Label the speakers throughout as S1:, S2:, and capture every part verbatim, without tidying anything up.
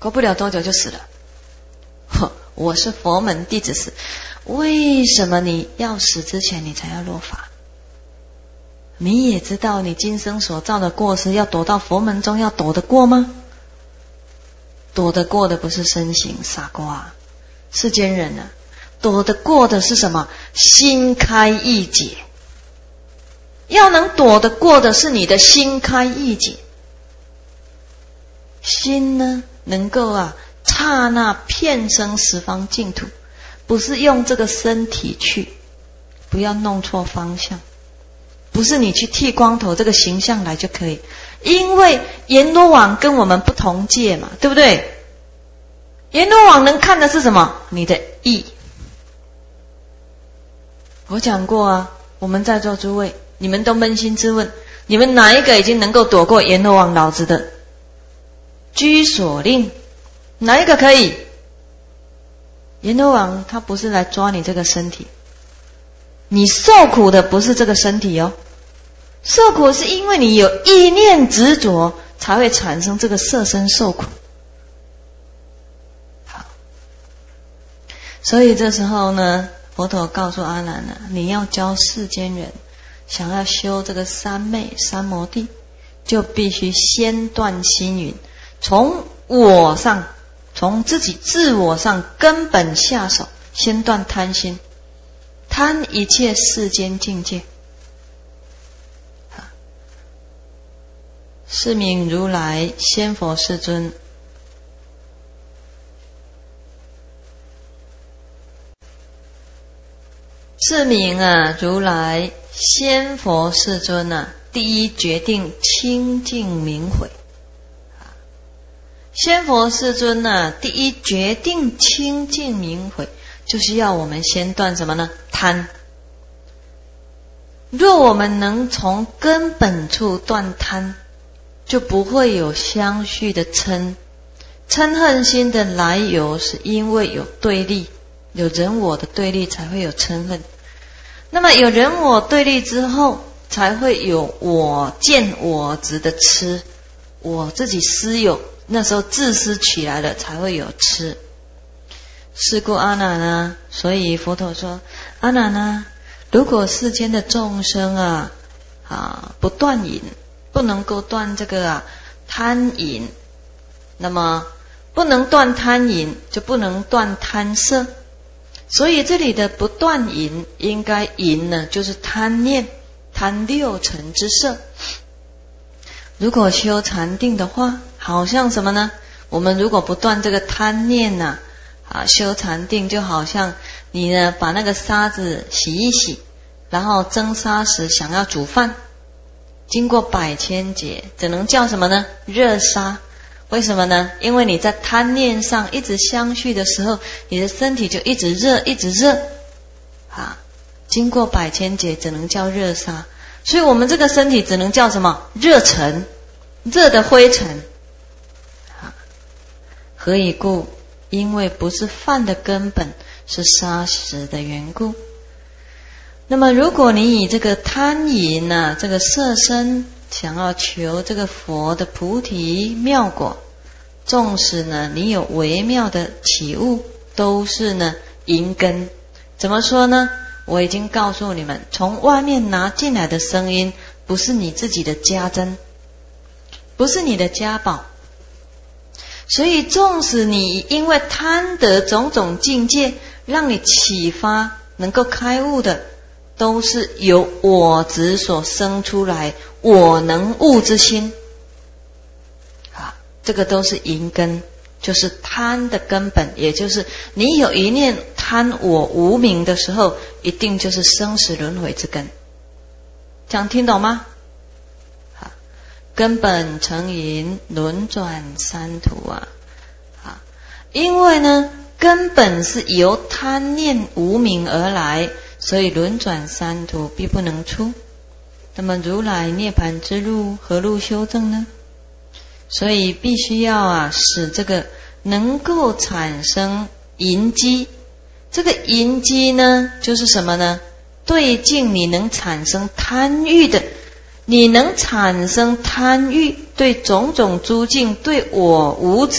S1: 过不了多久就死了。呵，我是佛门弟子死，为什么你要死之前你才要落法？你也知道你今生所造的过失，要躲到佛门中要躲得过吗？躲得过的不是身形傻瓜，世间人啊，躲得过的是什么？心开意解。要能躲得过的是你的心开意解。心呢，能够啊刹那遍生十方净土，不是用这个身体去，不要弄错方向。不是你去剃光头这个形象来就可以，因为阎罗王跟我们不同界嘛，对不对？阎罗王能看的是什么？你的意。我讲过啊，我们在座诸位，你们都扪心自问，你们哪一个已经能够躲过阎罗王老子的居所令？哪一个可以？阎罗王他不是来抓你这个身体，你受苦的不是这个身体哦，受苦是因为你有意念执着，才会产生这个色身受苦。好，所以这时候呢，佛陀告诉阿难呢，你要教世间人，想要修这个三昧三摩地，就必须先断心云，从我上，从自己自我上根本下手，先断贪心。贪一切世间境界。是名如来仙佛世尊。是名啊，如来仙佛世尊啊，第一决定清净明慧。仙佛世尊啊，第一决定清净明慧，就是要我们先断什么呢？贪。若我们能从根本处断贪，就不会有相续的嗔。嗔恨心的来由是因为有对立，有人我的对立才会有嗔恨。那么有人我对立之后，才会有我见我执的痴，我自己私有，那时候自私起来了，才会有痴。是故阿难啊，所以佛陀说，阿难啊，如果世间的众生啊啊不断瘾，不能够断这个啊贪瘾，那么不能断贪瘾，就不能断贪色。所以这里的不断瘾，应该瘾呢，就是贪念，贪六尘之色。如果修禅定的话，好像什么呢？我们如果不断这个贪念呐、啊，啊，修禅定就好像你呢把那个沙子洗一洗，然后蒸沙时想要煮饭，经过百千劫，只能叫什么呢？热沙。为什么呢？因为你在贪念上一直相续的时候，你的身体就一直热，一直热啊。经过百千劫，只能叫热沙。所以我们这个身体只能叫什么？热尘，热的灰尘。啊，何以故？因为不是饭的根本，是砂石的缘故。那么如果你以这个贪淫啊，这个色身，想要求这个佛的菩提妙果，纵使呢你有微妙的起悟，都是呢淫根。怎么说呢？我已经告诉你们，从外面拿进来的声音，不是你自己的家珍，不是你的家宝。所以纵使你因为贪得种种境界，让你启发能够开悟的，都是由我执所生出来我能悟之心啊，这个都是淫根，就是贪的根本。也就是你有一念贪我无明的时候，一定就是生死轮回之根。这样听懂吗？啊，根本成淫，轮转三途啊啊！因为呢，根本是由贪念无明而来，所以轮转三途必不能出。那么如来涅槃之路何路修正呢？所以必须要啊使这个能够产生淫机。这个淫机呢，就是什么呢？对境你能产生贪欲的，你能产生贪欲，对种种诸境，对我无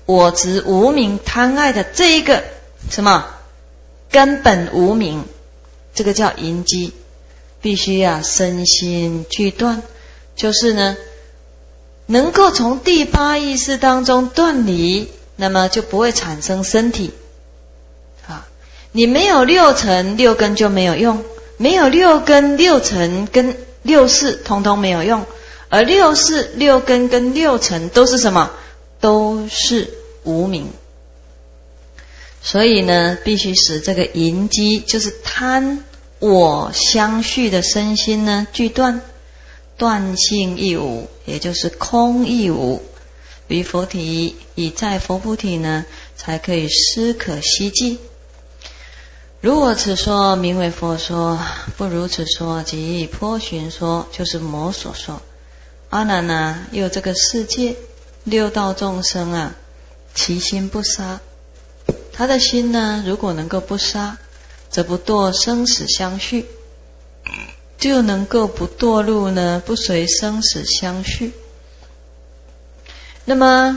S1: 我执无明贪爱的这一个什么根本无明，这个叫淫机，必须啊身心俱断，就是呢能够从第八意识当中断离，那么就不会产生身体啊。你没有六尘六根就没有用，没有六根六尘跟六识通通没有用，而六识六根跟六尘都是什么？都是无明。所以呢必须使这个淫机，就是贪我相续的身心呢俱断，断性亦无，也就是空亦无，于佛体以在佛菩提呢才可以思可希冀。如我此说名为佛说，不如此说即颇寻说，就是魔所说。阿难啊，又这个世界六道众生啊，其心不杀，他的心呢如果能够不杀，则不堕生死相续，就能够不堕入呢不随生死相续。那么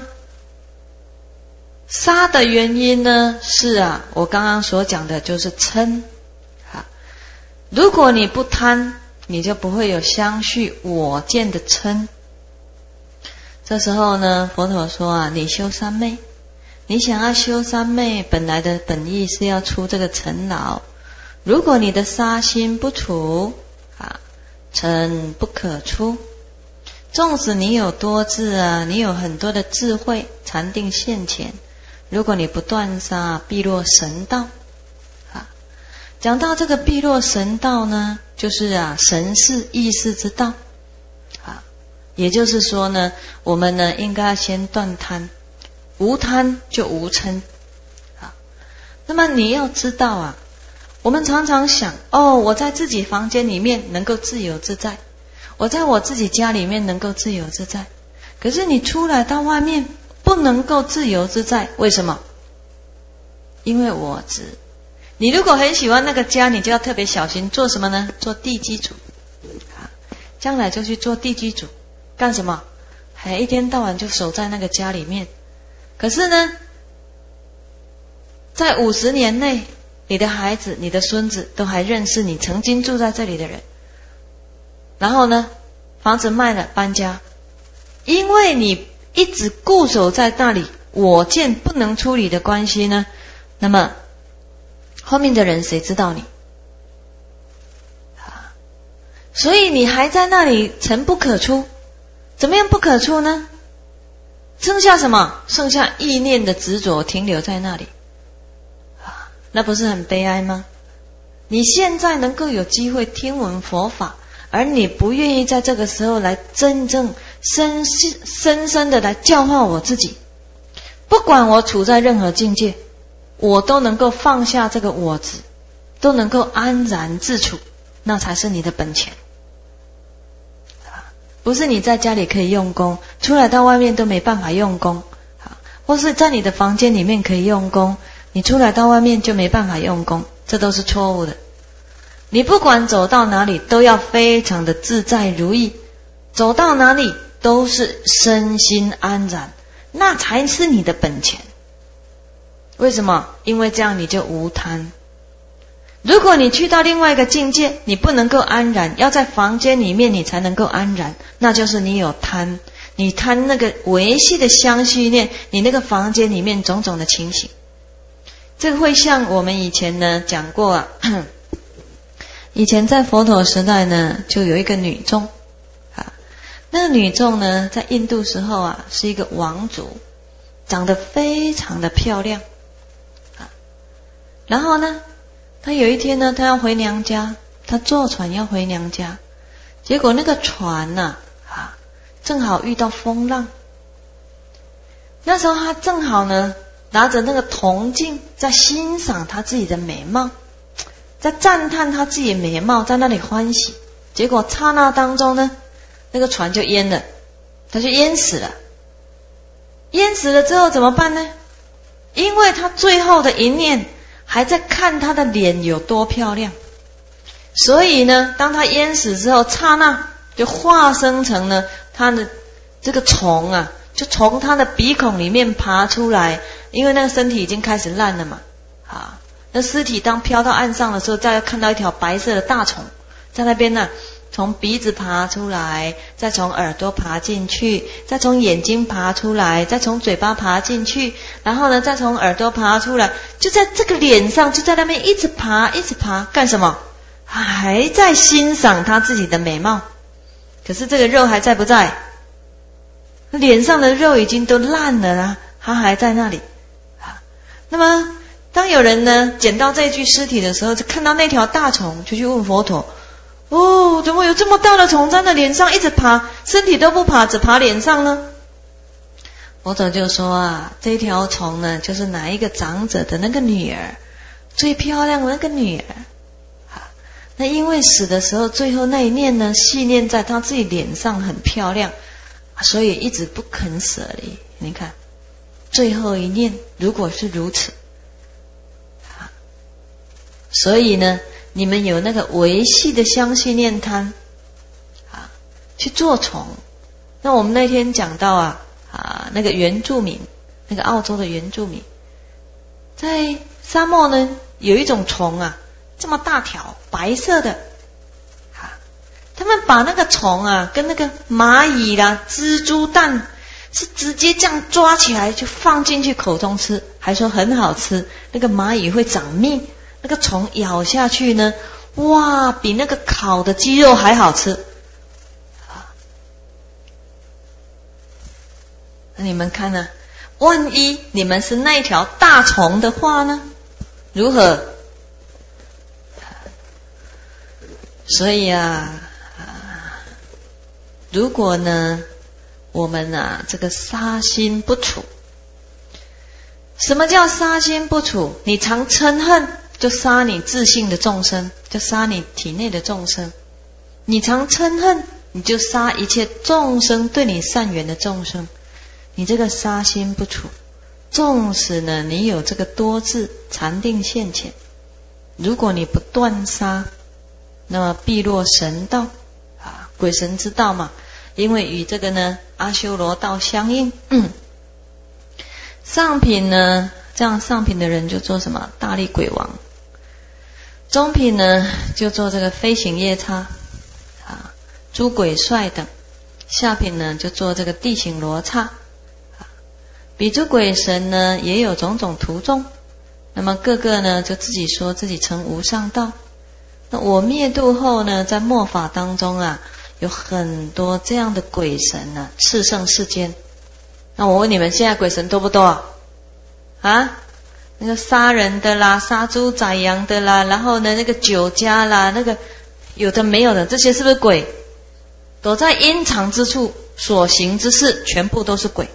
S1: 杀的原因呢是啊我刚刚所讲的就是嗔啊。如果你不贪，你就不会有相续我见的嗔。这时候呢佛陀说啊，你修三昧，你想要修三昧，本来的本意是要出这个尘劳。如果你的杀心不除啊，尘不可出。纵使你有多智啊，你有很多的智慧，禅定现前，如果你不断杀，必落神道啊。讲到这个必落神道呢，就是啊神识意识之道啊。也就是说呢，我们呢应该先断贪，无贪就无嗔啊。那么你要知道啊，我们常常想哦，我在自己房间里面能够自由自在，我在我自己家里面能够自由自在，可是你出来到外面不能够自由自在，为什么？因为我执。你如果很喜欢那个家，你就要特别小心，做什么呢？做地基主啊，将来就去做地基主，干什么？还一天到晚就守在那个家里面。可是呢，在五十年内，你的孩子、你的孙子都还认识你曾经住在这里的人。然后呢，房子卖了，搬家，因为你一直固守在那里，我见不能处理的关系呢，那么后面的人谁知道你啊？所以你还在那里尘不可出。怎么样不可出呢？剩下什么？剩下意念的执着停留在那里啊，那不是很悲哀吗？你现在能够有机会听闻佛法，而你不愿意在这个时候来真正深深深的来教化我自己，不管我处在任何境界，我都能够放下这个我执，都能够安然自处，那才是你的本钱。不是你在家里可以用功，出来到外面都没办法用功，或是在你的房间里面可以用功，你出来到外面就没办法用功，这都是错误的。你不管走到哪里都要非常的自在如意，走到哪里都是身心安然，那才是你的本钱。为什么？因为这样你就无贪。如果你去到另外一个境界，你不能够安然，要在房间里面你才能够安然，那就是你有贪，你贪那个维系的相续念，你那个房间里面种种的情形。这个会像我们以前呢讲过啊，以前在佛陀时代呢，就有一个女众啊，那个女众呢在印度时候啊是一个王族，长得非常的漂亮啊。然后呢她有一天呢，她要回娘家，她坐船要回娘家，结果那个船呢、啊，啊，正好遇到风浪。那时候她正好呢，拿着那个铜镜，在欣赏她自己的美貌，在赞叹她自己的美貌，在那里欢喜。结果刹那当中呢，那个船就淹了，她就淹死了。淹死了之后怎么办呢？因为她最后的一念还在看她的脸有多漂亮，所以呢，当她淹死之后，刹那就化生成了她的这个虫啊， 就从他的鼻孔里面爬出来，因为那个身体已经开始烂了嘛，啊，那尸体当飘到岸上的时候，再看到一条白色的大虫在那边呢，从鼻子爬出来，再从耳朵爬进去，再从眼睛爬出来，再从嘴巴爬进去，然后呢再从耳朵爬出来，就在这个脸上，就在那边一直爬一直爬，干什么？还在欣赏他自己的美貌。可是这个肉还在不在？脸上的肉已经都烂了啦，他还在那里。那么当有人呢捡到这具尸体的时候，就看到那条大虫，就去问佛陀，哦，怎么有这么大的虫在那脸上一直爬，身体都不爬，只爬脸上呢？佛陀就说啊，这条虫呢，就是哪一个长者的那个女儿，最漂亮的那个女儿。那因为死的时候，最后那一念呢，系念在他自己脸上很漂亮，所以一直不肯舍离。你看，最后一念如果是如此，所以呢，你们有那个维系的相信念贪啊，去做虫。那我们那天讲到啊啊，那个原住民，那个澳洲的原住民，在沙漠呢有一种虫啊，这么大条，白色的，啊，他们把那个虫啊，跟那个蚂蚁啦、蜘蛛蛋，是直接这样抓起来就放进去口中吃，还说很好吃。那个蚂蚁会长蜜，那个虫咬下去呢，哇，比那个烤的鸡肉还好吃。啊，那你们看呢？万一你们是那条大虫的话呢，如何？所以啊，啊如果呢，我们啊这个杀心不除，什么叫杀心不除？你常嗔恨，就杀你自性的众生，就杀你体内的众生。你常嗔恨，你就杀一切众生对你善缘的众生。你这个杀心不除，纵使呢你有这个多智禅定现前，如果你不断杀，那么必落神道啊，鬼神之道嘛，因为与这个呢阿修罗道相应。嗯，上品呢，这样上品的人就做什么？大力鬼王。中品呢，就做这个飞行夜叉啊，诸鬼帅等。下品呢，就做这个地行罗刹啊。比诸鬼神呢，也有种种途众，那么各个呢，就自己说自己成无上道。那我灭度后呢，在末法当中啊，有很多这样的鬼神啊，炽盛世间。那我问你们，现在鬼神多不多啊？那个杀人的啦，杀猪宰羊的啦，然后呢，那个酒家啦，那个有的没有的，这些是不是鬼？躲在阴藏之处所行之事，全部都是鬼。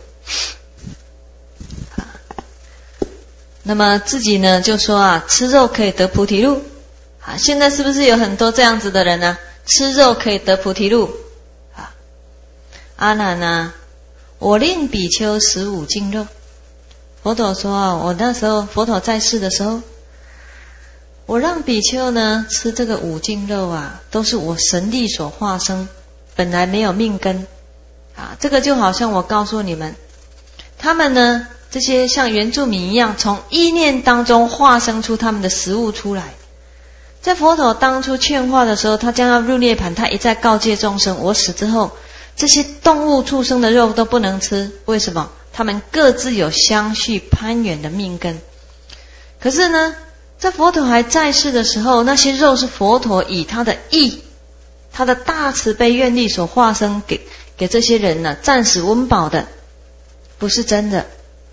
S1: 那么自己呢，就说啊，吃肉可以得菩提路。啊，现在是不是有很多这样子的人呢、啊？吃肉可以得菩提路。啊，阿难啊，我令比丘食五净肉。佛陀说啊，我那时候佛陀在世的时候，我让比丘呢吃这个五净肉啊，都是我神力所化生，本来没有命根。啊，这个就好像我告诉你们，他们呢这些像原住民一样，从意念当中化生出他们的食物出来。在佛陀当初劝化的时候，他将要入涅盘，他一再告诫众生，我死之后这些动物畜生的肉都不能吃。为什么？他们各自有相续攀缘的命根。可是呢，在佛陀还在世的时候，那些肉是佛陀以他的意，他的大慈悲愿力所化生给给这些人呢、啊、暂时温饱的，不是真的。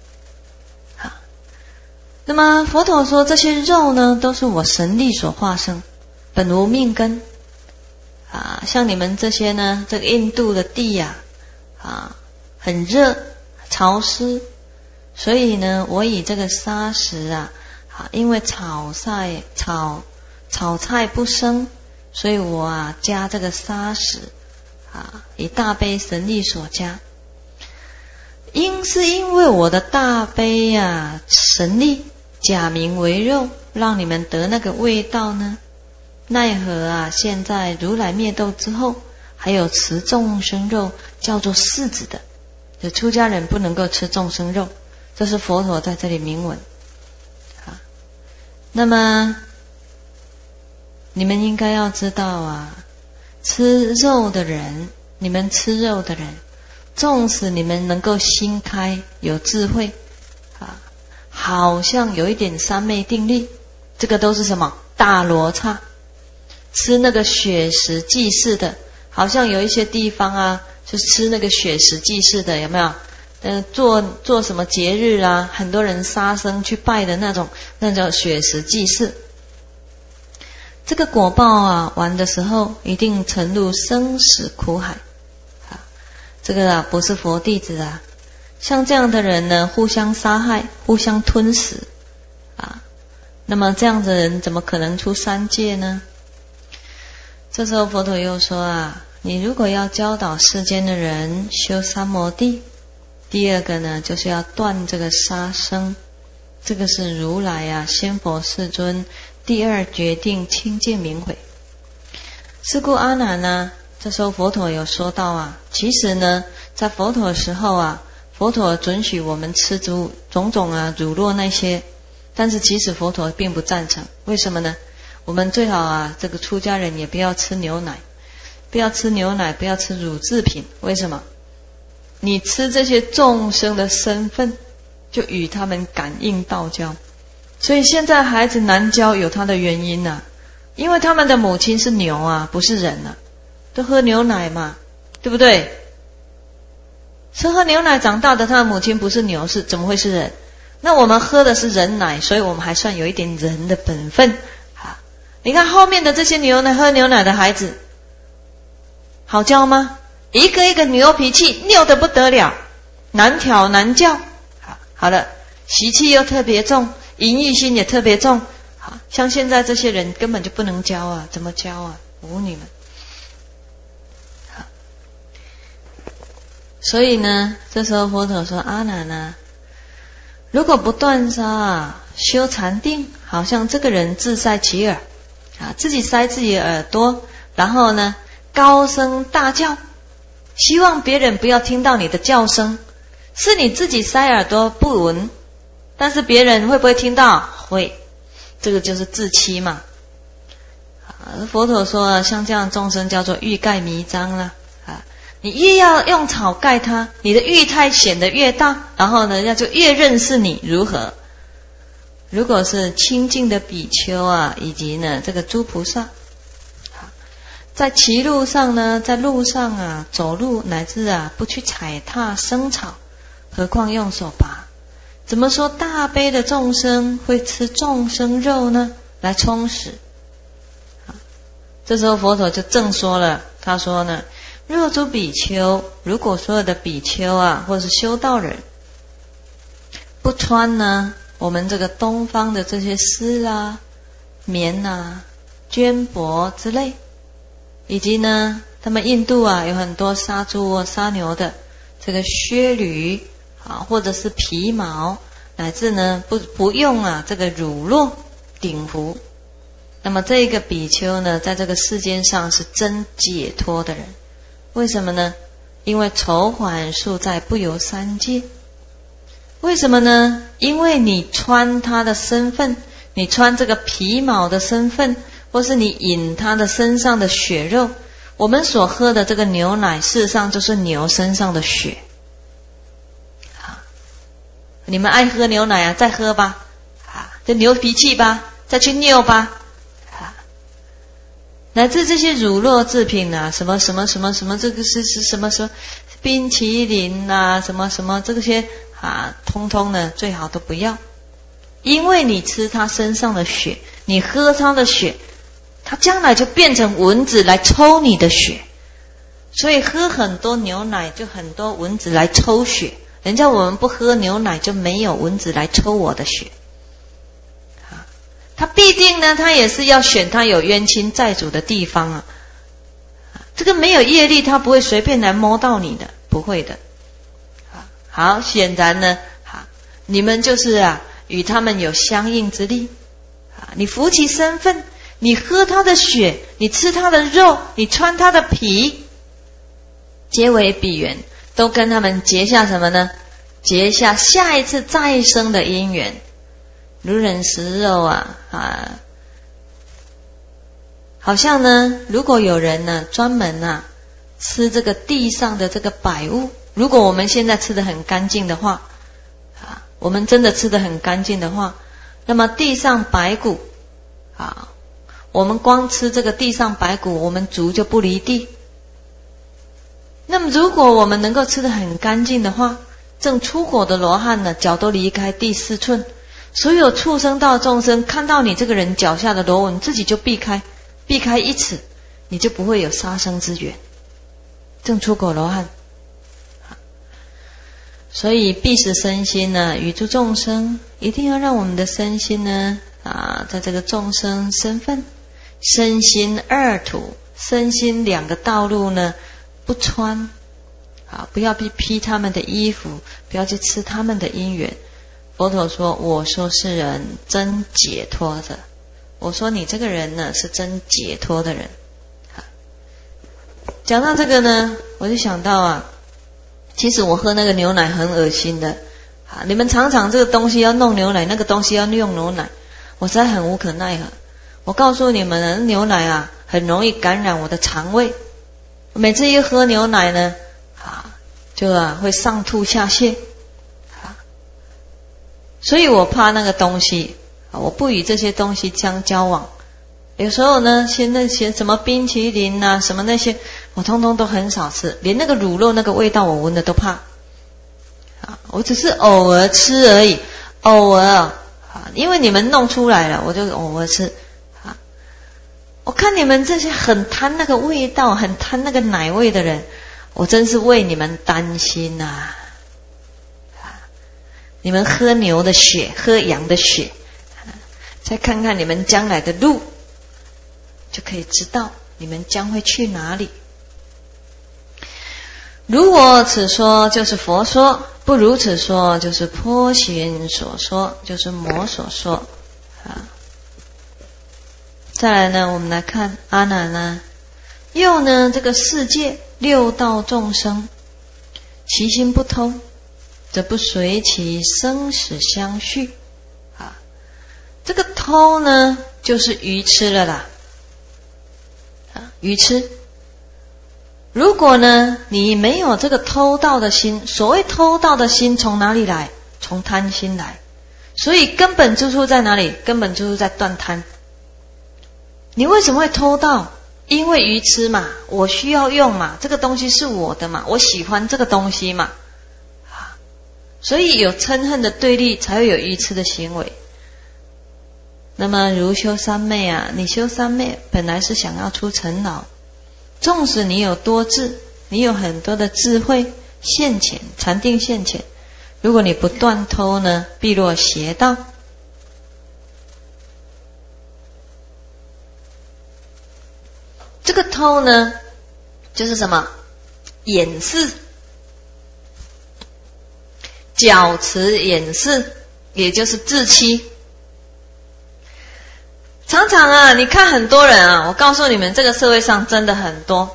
S1: 那么佛陀说，这些肉呢，都是我神力所化生，本无命根啊。像你们这些呢，这个印度的地呀、啊，啊，很热潮湿，所以呢，我以这个砂石啊，啊，因为草菜草草菜不生，所以我啊加这个砂石啊，以大悲神力所加。因是因为我的大悲啊神力。假名为肉，让你们得那个味道呢？奈何啊！现在如来灭度之后，还有持众生肉，叫做柿子的， 就出家人不能够吃众生肉，这是佛陀在这里明文。好，那么你们应该要知道啊，吃肉的人，你们吃肉的人，纵使你们能够心开有智慧啊，好像有一点三昧定力，这个都是什么大罗刹。吃那个血食祭祀的，好像有一些地方啊，就吃那个血食祭祀的，有没有？呃，做做什么节日啊，很多人杀生去拜的那种，那叫血食祭祀。这个果报啊，完的时候一定沉入生死苦海啊！这个啊，不是佛弟子啊，像这样的人呢，互相杀害，互相吞噬啊。那么这样的人怎么可能出三界呢？这时候佛陀又说啊，你如果要教导世间的人修三摩地，第二个呢，就是要断这个杀生，这个是如来啊，仙佛世尊第二决定清净明慧。是故阿难呢，这时候佛陀有说到啊，其实呢，在佛陀的时候啊，佛陀准许我们吃足种种啊乳酪那些，但是其实佛陀并不赞成。为什么呢？我们最好啊，这个出家人也不要吃牛奶，不要吃牛奶，不要吃乳制品。为什么？你吃这些众生的身份，就与他们感应道交。所以现在孩子难教有他的原因啊，因为他们的母亲是牛啊，不是人啊，都喝牛奶嘛，对不对？是喝牛奶长大的，他的母亲不是牛，是怎么会是人？那我们喝的是人奶，所以我们还算有一点人的本分啊。你看后面的这些牛奶喝牛奶的孩子，好教吗？一个一个牛脾气，拗得不得了，难挑难教。好，好了，习气又特别重，淫欲心也特别重。好，像现在这些人根本就不能教啊，怎么教啊？舞女们。好，所以呢，这时候佛陀说：阿难啊，如果不断杀啊，修禅定，好像这个人自塞其耳啊，自己塞自己的耳朵，然后呢，高声大叫，希望别人不要听到你的叫声，是你自己塞耳朵不闻，但是别人会不会听到？会，这个就是自欺嘛。啊，佛陀说，像这样众生叫做欲盖弥彰了啊。你越要用草盖它，你的欲态显得越大，然后呢，人家就越认识你如何。如果是清净的比丘啊，以及呢这个诸菩萨，在骑路上呢，在路上啊走路，乃至啊不去踩踏生草，何况用手拔？怎么说大悲的众生会吃众生肉呢？来充实。这时候佛陀就正说了，他说呢，若诸比丘，如果所有的比丘啊，或者是修道人，不穿呢我们这个东方的这些丝啊、棉啊、绢帛之类，以及呢他们印度啊有很多杀猪杀牛的这个靴履啊，或者是皮毛，乃至呢不不用啊这个乳酪顶服，那么这个比丘呢，在这个世间上是真解脱的人。为什么呢？因为愁缓数在，不由三界。为什么呢？因为你穿他的身份，你穿这个皮毛的身份，或是你饮他的身上的血肉，我们所喝的这个牛奶，事实上就是牛身上的血。好，你们爱喝牛奶啊，再喝吧，啊，这牛脾气吧，再去拗吧。乃至这些乳酪制品啊，什么什么什么什么，这个是是什么什么冰淇淋啊，什么什么这些啊，通通呢最好都不要，因为你吃它身上的血，你喝它的血，它将来就变成蚊子来抽你的血，所以喝很多牛奶就很多蚊子来抽血，人家我们不喝牛奶就没有蚊子来抽我的血。他必定呢，他也是要选他有冤亲债主的地方啊。这个没有业力，他不会随便来摸到你的，不会的。好，显然呢，你们就是啊，与他们有相应之力。你扶其身份，你喝他的血，你吃他的肉，你穿他的皮，皆为彼缘。 都跟他们结下什么呢？结下下一次再生的因缘。如人食肉啊啊，好像呢，如果有人呢专门啊吃这个地上的这个百物，如果我们现在吃得很干净的话啊，我们真的吃得很干净的话，那么地上白骨啊，我们光吃这个地上白骨，我们足就不离地。那么如果我们能够吃得很干净的话，正出果的罗汉呢，脚都离开地四寸，所有畜生道众生看到你这个人脚下的螺纹，自己就避开，避开一尺，你就不会有杀生之缘。正出果罗汉，所以必使身心呢，与诸众生，一定要让我们的身心呢啊，在这个众生身份，身心二土，身心两个道路呢不穿啊，不要去披他们的衣服，不要去吃他们的因缘。佛陀说，我说是人真解脱的，我说你这个人呢是真解脱的人。讲到这个呢，我就想到啊，其实我喝那个牛奶很恶心的啊，你们常常这个东西要弄牛奶，那个东西要用牛奶，我实在很无可奈何。我告诉你们，牛奶啊很容易感染我的肠胃，每次一喝牛奶呢啊，就啊会上吐下泻啊，所以我怕那个东西啊，我不与这些东西相交往。有时候呢，像那些什么冰淇淋啊，什么那些，我通通都很少吃，连那个乳肉那个味道我闻的都怕啊。我只是偶尔吃而已，偶尔啊，因为你们弄出来了，我就偶尔吃啊。我看你们这些很贪那个味道，很贪那个奶味的人，我真是为你们担心呐、啊！啊，你们喝牛的血，喝羊的血，啊、再看看你们将来的路。就可以知道你们将会去哪里。如果此说就是佛说，不如此说就是波旬所说，就是魔所说啊。再来呢，我们来看阿难呢，又呢这个世界六道众生，其心不通，则不随其生死相续啊。这个偷呢，就是愚痴了啦。愚痴，如果呢你没有这个偷盗的心，所谓偷盗的心从哪里来？从贪心来，所以根本之处在哪里？根本之处在断贪。你为什么会偷盗？因为愚痴嘛，我需要用嘛，这个东西是我的嘛，我喜欢这个东西嘛，所以有嗔恨的对立，才会有愚痴的行为。那么如修三昧啊，你修三昧本来是想要出尘劳，纵使你有多智，你有很多的智慧现前，禅定现前，如果你不断偷呢，必落邪道。这个偷呢，就是什么？掩饰，矫辞掩饰，也就是自欺。常常啊，你看很多人啊，我告诉你们，这个社会上真的很多。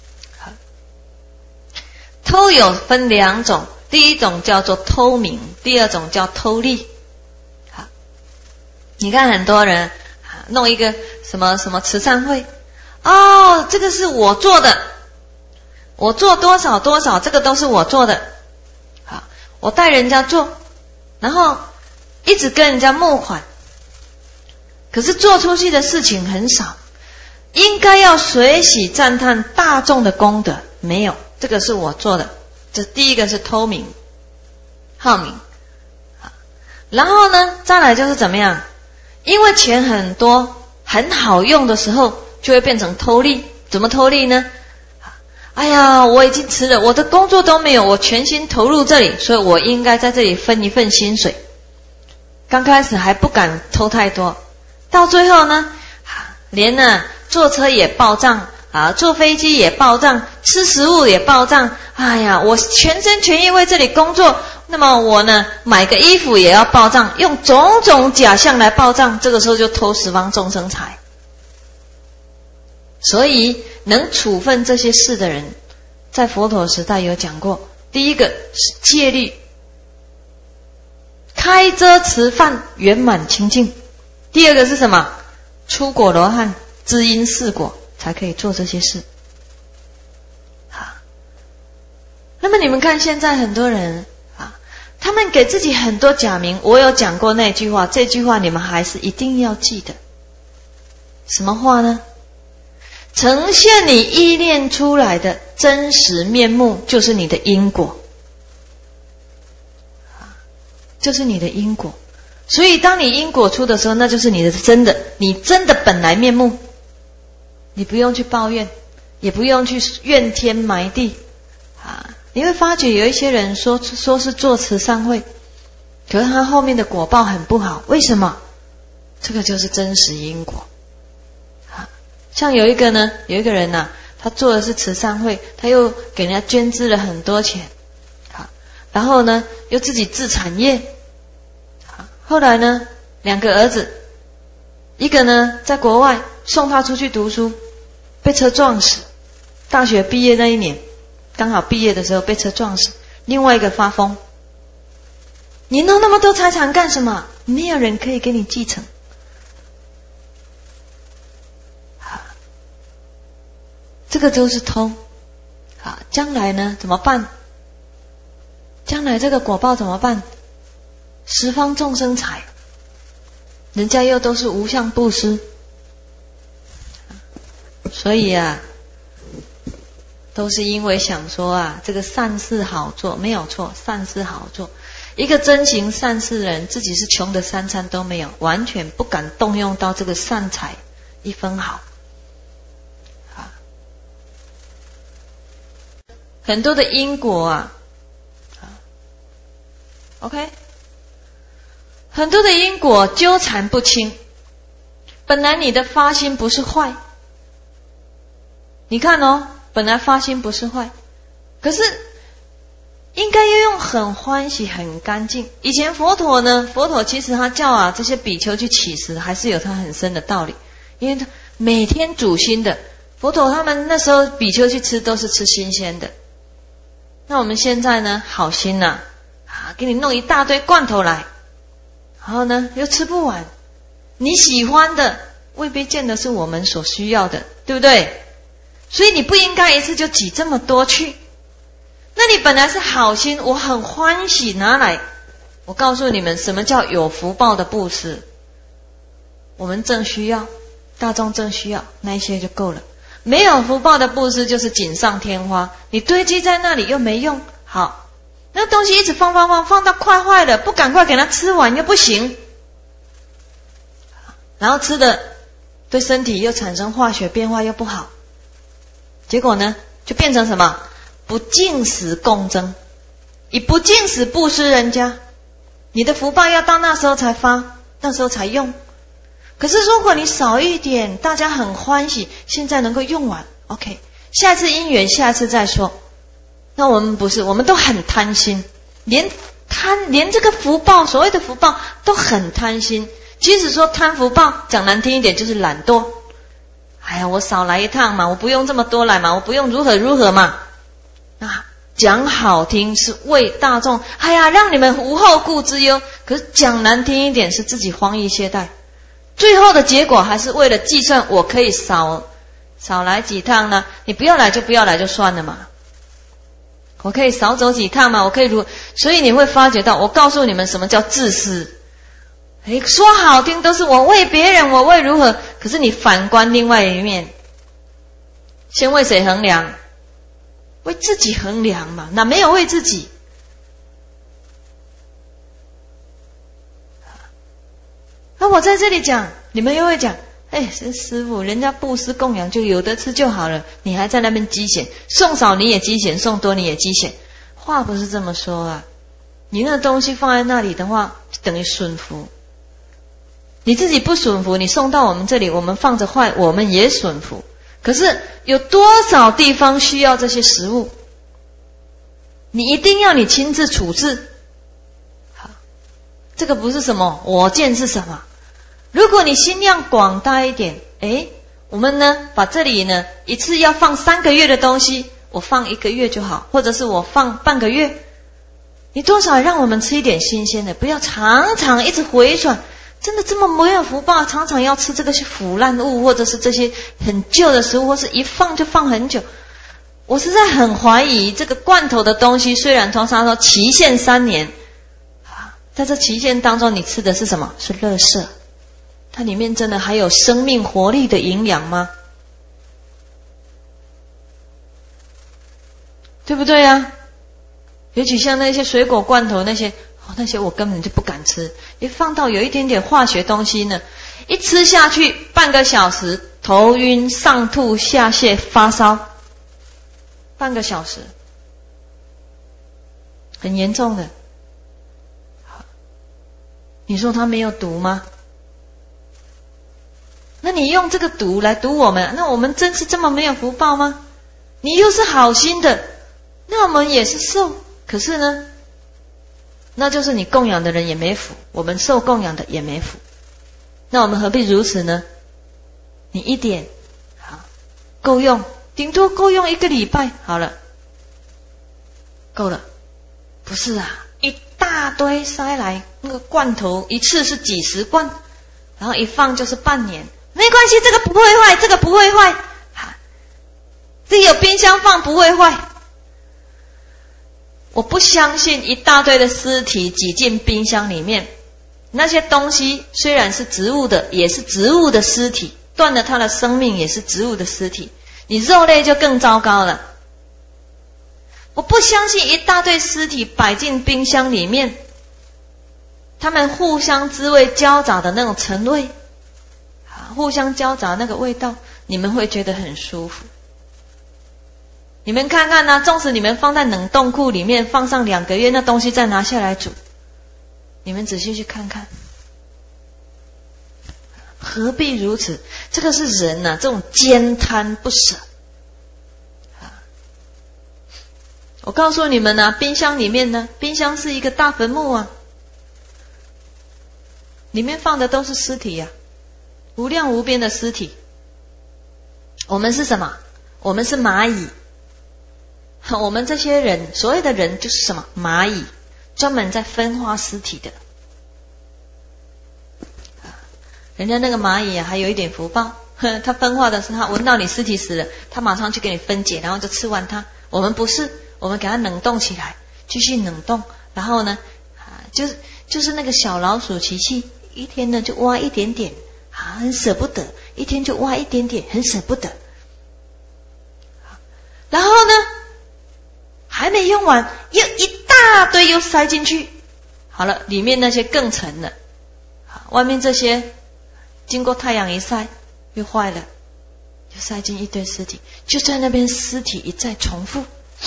S1: 偷有分两种，第一种叫做偷名，第二种叫偷利。好，你看很多人弄一个什么什么慈善会，哦，这个是我做的，我做多少多少，这个都是我做的。好，我带人家做，然后一直跟人家募款。可是做出去的事情很少，应该要随喜赞叹大众的功德，没有，这个是我做的。这第一个是偷名好名，然后呢再来就是怎么样，因为钱很多很好用的时候，就会变成偷利。怎么偷利呢？哎呀，我已经辞了，我的工作都没有，我全心投入这里，所以我应该在这里分一份薪水。刚开始还不敢偷太多，到最后呢，连呢坐车也报账啊，坐飞机也报账，吃食物也报账。哎呀，我全心全意为这里工作，那么我呢买个衣服也要报账，用种种假象来报账，这个时候就偷十方众生财。所以能处分这些事的人，在佛陀时代有讲过， 第一个是戒律，开遮持犯圆满清净。第二个是什么？出果罗汉知因四果才可以做这些事。好，那么你们看现在很多人啊，他们给自己很多假名，我有讲过那句话，这句话你们还是一定要记得。什么话呢？呈现你依恋出来的真实面目，就是你的因果，就是你的因果。所以当你因果出的时候，那就是你的真的，你真的本来面目。你不用去抱怨，也不用去怨天埋地啊！你会发觉有一些人说说是做慈善会，可是他后面的果报很不好，为什么？这个就是真实因果。像有一个呢，有一个人呐、啊，他做的是慈善会，他又给人家捐资了很多钱，好，然后呢又自己自产业，好，后来呢两个儿子，一个呢在国外送他出去读书，被车撞死，大学毕业那一年，刚好毕业的时候被车撞死，另外一个发疯，你弄那么多财产干什么？没有人可以给你继承。这个都是偷啊！将来呢怎么办？将来这个果报怎么办？十方众生财，人家又都是无相布施，所以啊，都是因为想说啊，这个善事好做，没有错，善事好做。一个真行善事的人，自己是穷的三餐都没有，完全不敢动用到这个善财一分毫。很多的因果啊 ，OK， 很多的因果纠缠不清。本来你的发心不是坏，你看哦，本来发心不是坏，可是应该要用很欢喜、很干净。以前佛陀呢，佛陀其实他叫啊这些比丘去乞食，还是有他很深的道理，因为他每天煮新的。佛陀他们那时候比丘去吃都是吃新鲜的。那我们现在呢，好心呐、啊，啊，给你弄一大堆罐头来，然后呢又吃不完，你喜欢的未必见得是我们所需要的，对不对？所以你不应该一次就挤这么多去。那你本来是好心，我很欢喜拿来。我告诉你们，什么叫有福报的布施？我们正需要，大众正需要，那一些就够了。没有福报的布施就是锦上添花，你堆积在那里又没用。好，那东西一直放放放，放到快坏了，不赶快给它吃完又不行。然后吃的对身体又产生化学变化又不好，结果呢就变成什么？不净食共争，以不净食布施人家，你的福报要到那时候才发，那时候才用。可是如果你少一点，大家很欢喜，现在能够用完 OK， 下次因缘下次再说。那我们不是，我们都很贪心，连贪连这个福报，所谓的福报都很贪心。即使说贪福报，讲难听一点就是懒惰。哎呀，我少来一趟嘛，我不用这么多来嘛，我不用如何如何嘛。啊，讲好听是为大众，哎呀，让你们无后顾之忧。可是讲难听一点是自己荒逸懈怠。最后的结果还是为了计算，我可以少少来几趟呢？你不要来就不要来就算了嘛。我可以少走几趟嘛，我可以如，所以你会发觉到，我告诉你们什么叫自私。诶，说好听都是我为别人，我为如何，可是你反观另外一面，先为谁衡量？为自己衡量嘛，哪没有为自己？那我在这里讲，你们又会讲，哎，师父，人家布施供养就有得吃就好了，你还在那边积嫌，送少你也积嫌，送多你也积嫌。话不是这么说啊，你那东西放在那里的话，就等于损福。你自己不损福，你送到我们这里，我们放着坏，我们也损福。可是有多少地方需要这些食物？你一定要你亲自处置。好，这个不是什么我见是什么。如果你心量广大一点，诶，我们呢把这里呢一次要放三个月的东西， 我放一个月就好，或者是我放半个月。你多少让我们吃一点新鲜的，不要常常一直回转。真的这么没有福报，常常要吃这个些腐烂物，或者是这些很旧的食物，或是一放就放很久。我实在很怀疑这个罐头的东西，虽然通常说期限三年，在这期限当中你吃的是什么？是垃圾。它里面真的还有生命活力的营养吗？对不对啊？尤其像那些水果罐头那些，哦，那些我根本就不敢吃。一放到有一点点化学东西呢，一吃下去半个小时，头晕、上吐、下泻、发烧，半个小时，很严重的。你说它没有毒吗？那你用这个毒来毒我们，那我们真是这么没有福报吗？你又是好心的，那我们也是受，可是呢，那就是你供养的人也没福，我们受供养的也没福，那我们何必如此呢？你一点好够用，顶多够用一个礼拜好了，够了。不是啊，一大堆塞来，那个罐头一次是几十罐，然后一放就是半年。没关系，这个不会坏，这个不会坏，这个有冰箱放不会坏。我不相信一大堆的尸体挤进冰箱里面，那些东西虽然是植物的，也是植物的尸体，断了它的生命也是植物的尸体，你肉类就更糟糕了。我不相信一大堆尸体摆进冰箱里面，他们互相滋味交杂的那种陈味，互相交杂那个味道，你们会觉得很舒服。你们看看啊，纵使你们放在冷冻库里面放上两个月，那东西再拿下来煮，你们仔细去看看，何必如此？这个是人啊，这种坚贪不舍。我告诉你们啊，冰箱里面呢，冰箱是一个大坟墓啊，里面放的都是尸体呀、啊，无量无边的尸体。我们是什么？我们是蚂蚁。我们这些人，所谓的人就是什么？蚂蚁，专门在分化尸体的。人家那个蚂蚁啊，还有一点福报，他分化的是他闻到你尸体死了，他马上去给你分解，然后就吃完它。我们不是，我们给它冷冻起来，继续冷冻，然后呢，啊，就是就是那个小老鼠奇奇，一天呢就挖一点点，啊，很舍不得，一天就挖一点点，很舍不得。然后呢，还没用完，又一大堆又塞进去，好了，里面那些更沉了，外面这些经过太阳一晒又坏了，就塞进一堆尸体，就在那边尸体一再重复。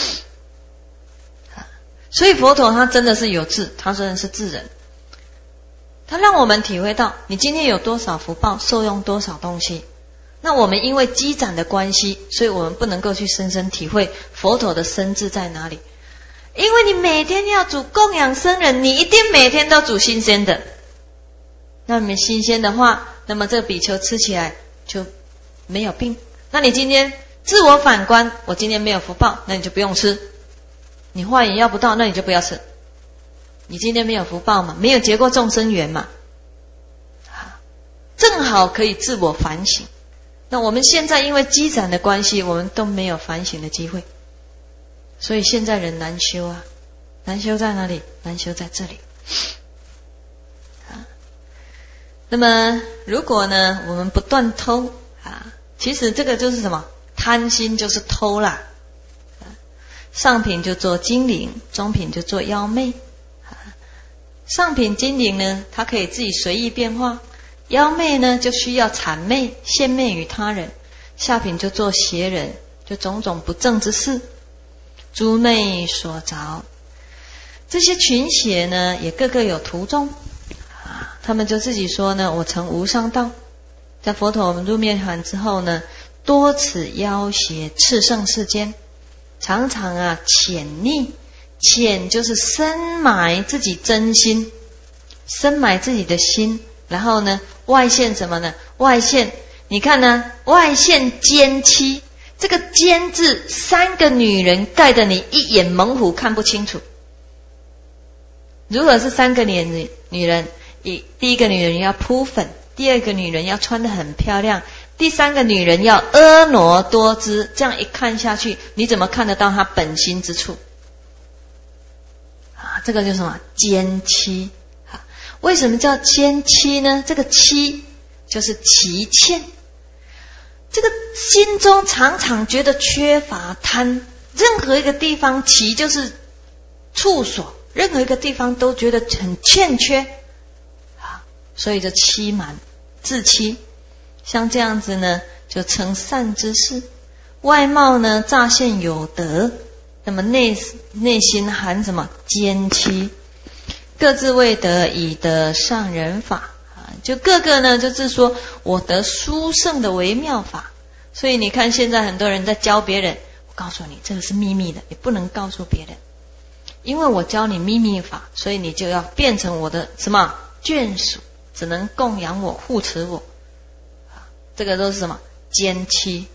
S1: 所以佛陀他真的是有智，他真的是智人，他让我们体会到你今天有多少福报，受用多少东西。那我们因为积攒的关系，所以我们不能够去深深体会佛陀的深智在哪里。因为你每天要煮供养僧人，你一定每天都煮新鲜的，那么新鲜的话，那么这个比丘吃起来就没有病。那你今天自我反观，我今天没有福报，那你就不用吃。你化缘要不到，那你就不要吃。你今天没有福报嘛，没有结过众生缘嘛，正好可以自我反省。那我们现在因为积攒的关系，我们都没有反省的机会，所以现在人难修啊。难修在哪里？难修在这里。那么如果呢，我们不断偷啊，其实这个就是什么？贪心就是偷啦。上品就做精灵，中品就做妖媚。上品精灵呢，它可以自己随意变化；妖媚呢，就需要谄媚、献媚于他人。下品就做邪人，就种种不正之事，诸魅所着。这些群邪呢，也个个有途中。他们就自己说呢，我成无上道。在佛陀我们入涅槃之后呢，多此妖邪炽盛世间，常常啊潜匿，潜就是深埋自己真心，深埋自己的心，然后呢外现什么呢？外现你看呢，外现奸欺， 这个监字三个女人盖得你一眼猛虎看不清楚。如果是三个女女人，第一个女人要铺粉，第二个女人要穿得很漂亮，第三个女人要婀娜多姿，这样一看下去，你怎么看得到她本心之处？啊，这个就是什么？奸妻。啊，为什么叫奸妻呢？这个妻就是妻妾。这个心中常常觉得缺乏贪，任何一个地方妻就是处所，任何一个地方都觉得很欠缺啊，所以就欺瞒自欺。像这样子呢，就称善知识。外貌呢乍现有德，那么内内心含什么？奸欺。各自为得以得上人法啊，就各个呢就是说我得殊胜的微妙法。所以你看现在很多人在教别人，我告诉你这个是秘密的，你不能告诉别人，因为我教你秘密法，所以你就要变成我的什么眷属，只能供养我护持我，这个都是什么奸欺。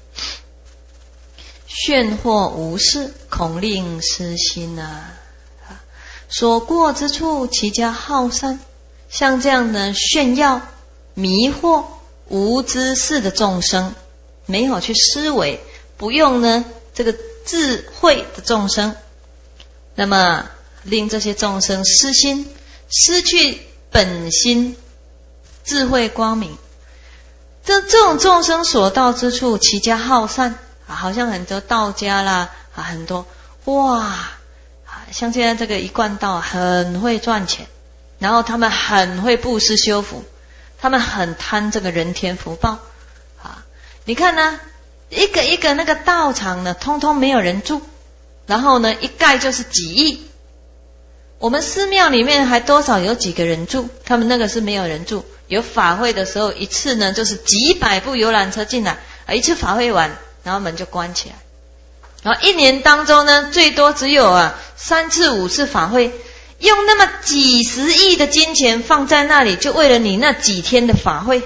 S1: 炫惑无事，恐令失心啊！所过之处，其家好善。像这样的炫耀、迷惑、无知识的众生，没有去思维，不用呢这个智慧的众生，那么令这些众生失心，失去本心，智慧光明。这这种众生所到之处，其家好善啊，好像很多道家啦啊，很多哇。像现在这个一贯道很会赚钱，然后他们很会布施修福，他们很贪这个人天福报啊！你看呢，一个一个那个道场呢，通通没有人住，然后呢一盖就是几亿。我们寺庙里面还多少有几个人住，他们那个是没有人住。有法会的时候，一次呢就是几百部游览车进来，一次法会完，然后门就关起来。然后一年当中呢，最多只有啊三次五次法会，用那么几十亿的金钱放在那里，就为了你那几天的法会。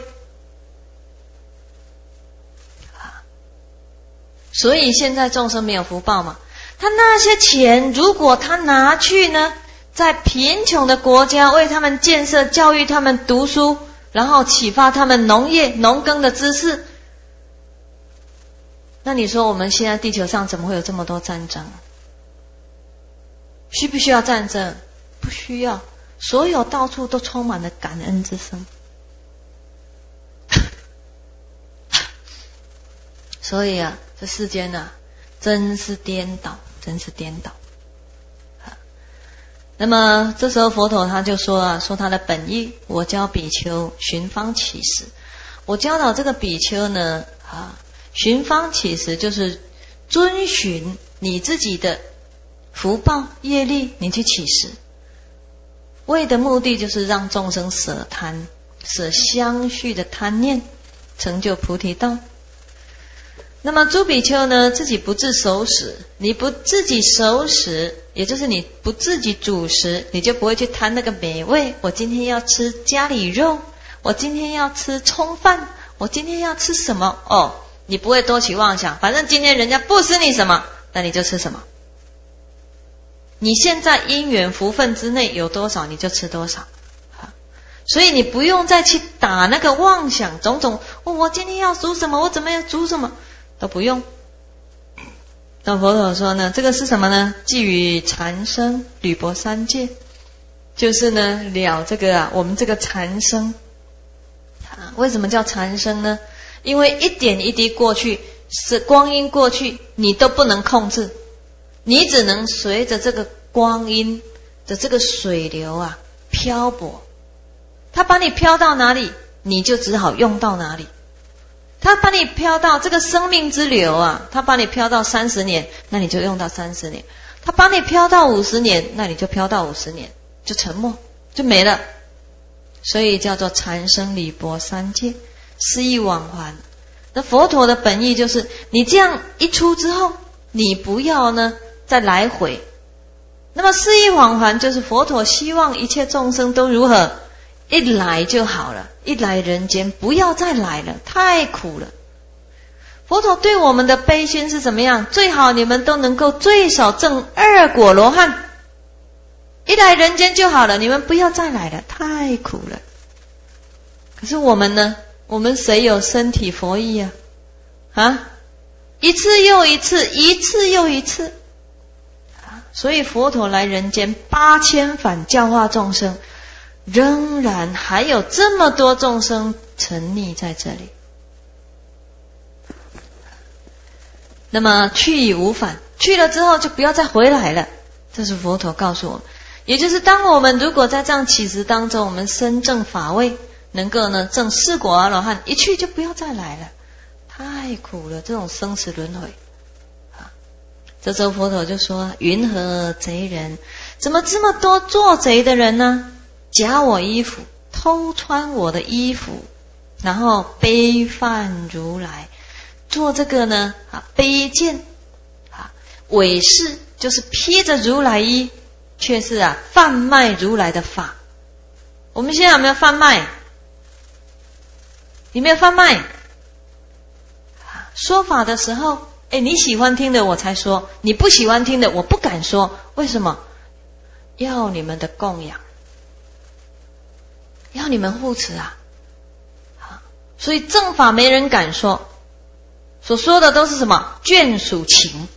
S1: 所以现在众生没有福报嘛，他那些钱如果他拿去呢，在贫穷的国家为他们建设、教育他们读书，然后启发他们农业、农耕的知识。那你说我们现在地球上怎么会有这么多战争？需不需要战争？不需要，所有到处都充满了感恩之声。所以啊，这世间啊，真是颠倒，真是颠倒。那么这时候佛陀他就说啊，说他的本意，我教比丘寻方起食。我教导这个比丘呢啊。寻方起食就是遵循你自己的福报业力，你去起食，为的目的就是让众生舍贪，舍相续的贪念，成就菩提道。那么诸比丘呢，自己不自守食，你不自己守食，也就是你不自己主食，你就不会去贪那个美味。我今天要吃家里肉，我今天要吃葱饭，我今天要吃什么哦。你不会多起妄想，反正今天人家布施你什么，那你就吃什么。你现在因缘福分之内有多少，你就吃多少。所以你不用再去打那个妄想，种种、哦、我今天要煮什么，我怎么样煮什么，都不用。那佛陀说呢，这个是什么呢？寄于禅生履薄三界，就是呢了这个啊，我们这个禅生啊，为什么叫禅生呢？因为一点一滴过去，是光阴过去，你都不能控制，你只能随着这个光阴的这个水流啊漂泊。它把你飘到哪里，你就只好用到哪里。它把你飘到这个生命之流啊，它把你飘到三十年，那你就用到三十年。它把你飘到五十年，那你就飘到五十年，就沉没，就没了。所以叫做禅生履薄三界。失意往还。那佛陀的本意就是，你这样一出之后，你不要呢再来回。那么失意往还，就是佛陀希望一切众生都如何，一来就好了，一来人间不要再来了，太苦了。 佛陀对我们的悲心是怎么样？最好你们都能够最少证二果罗汉，一来人间就好了，你们不要再来了，太苦了。可是我们呢？我们谁有身体佛意啊？啊，一次又一次，一次又一次。所以佛陀来人间八千返教化众生，仍然还有这么多众生沉溺在这里。那么去已无返，去了之后就不要再回来了，这是佛陀告诉我们。也就是当我们如果在这样起时当中，我们深证法位，能够呢证四果阿罗汉，一去就不要再来了，太苦了，这种生死轮回。这时候佛陀就说：云何贼人？怎么这么多做贼的人呢？假我衣服，偷穿我的衣服，然后背犯如来，做这个呢啊卑贱啊伪饰，就是披着如来衣，却是啊贩卖如来的法。我们现在有没有贩卖？有没有贩卖？说法的时候，哎，你喜欢听的我才说，你不喜欢听的我不敢说。为什么？要你们的供养，要你们护持啊！所以正法没人敢说，所说的都是什么？眷属情。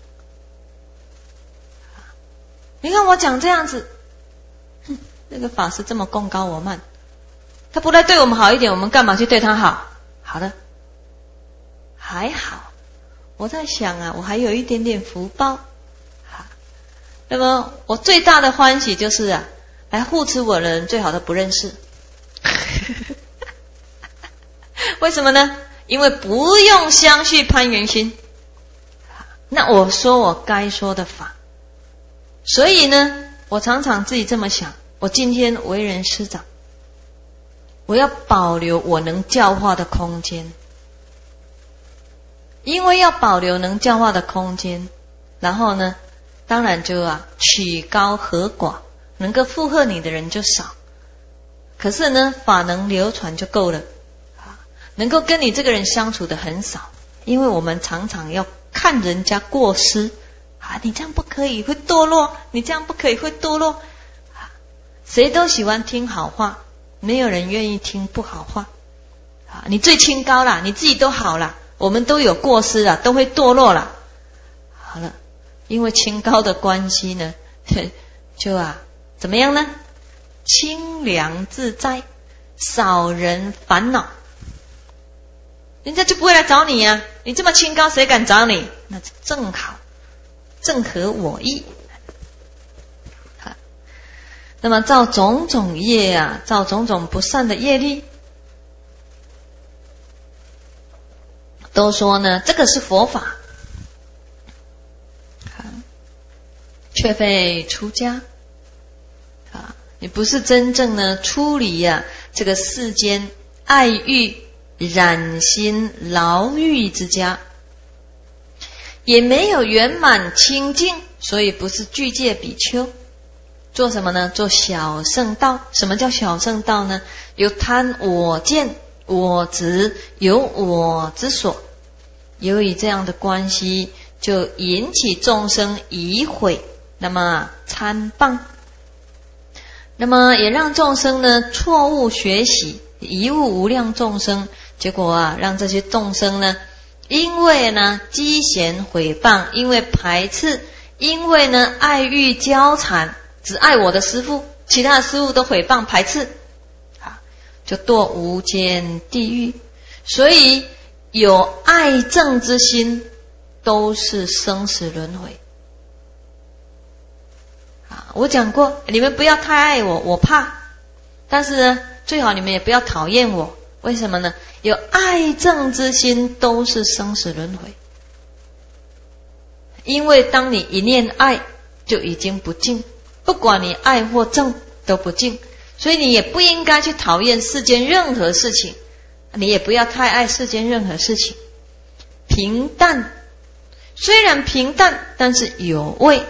S1: 你看我讲这样子，哼，那个法师这么功高我慢，他不来对我们好一点，我们干嘛去对他好？好的，还好。我在想啊，我还有一点点福报，那么我最大的欢喜就是啊，来护持我的人最好都不认识。为什么呢？因为不用相续攀缘心，那我说我该说的法。所以呢，我常常自己这么想，我今天为人师长，我要保留我能教化的空间，因为要保留能教化的空间，然后呢当然就啊取高和寡，能够附和你的人就少，可是呢法能流传就够了，能够跟你这个人相处的很少。因为我们常常要看人家过失啊，你这样不可以会堕落，你这样不可以会堕落啊。谁都喜欢听好话，没有人愿意听不好话啊。你最清高啦，你自己都好啦，我们都有过失啦，都会堕落啦。好了，因为清高的关系呢，就啊怎么样呢？清凉自在，少人烦恼，人家就不会来找你啊。你这么清高，谁敢找你？那正好，正合我意。好，那么造种种业啊，造种种不善的业力，都说呢，这个是佛法，却非出家啊！你不是真正呢出离呀、啊、这个世间爱欲染心牢狱之家，也没有圆满清净，所以不是具戒比丘。做什么呢？做小乘道。什么叫小乘道呢？有贪我见我执，有我之所，由于这样的关系，就引起众生疑悔，那么参谤，那么也让众生呢错误学习，贻误无量众生。结果啊，让这些众生呢，因为呢讥嫌毁谤，因为排斥，因为呢爱欲交缠，只爱我的师父，其他的师父都毁谤排斥，就堕无间地狱。所以有爱憎之心，都是生死轮回。我讲过，你们不要太爱我，我怕，但是呢最好你们也不要讨厌我。为什么呢？有爱憎之心，都是生死轮回。因为当你一念爱，就已经不净，不管你爱或憎都不净，所以你也不应该去讨厌世间任何事情，你也不要太爱世间任何事情。平淡，虽然平淡，但是有味。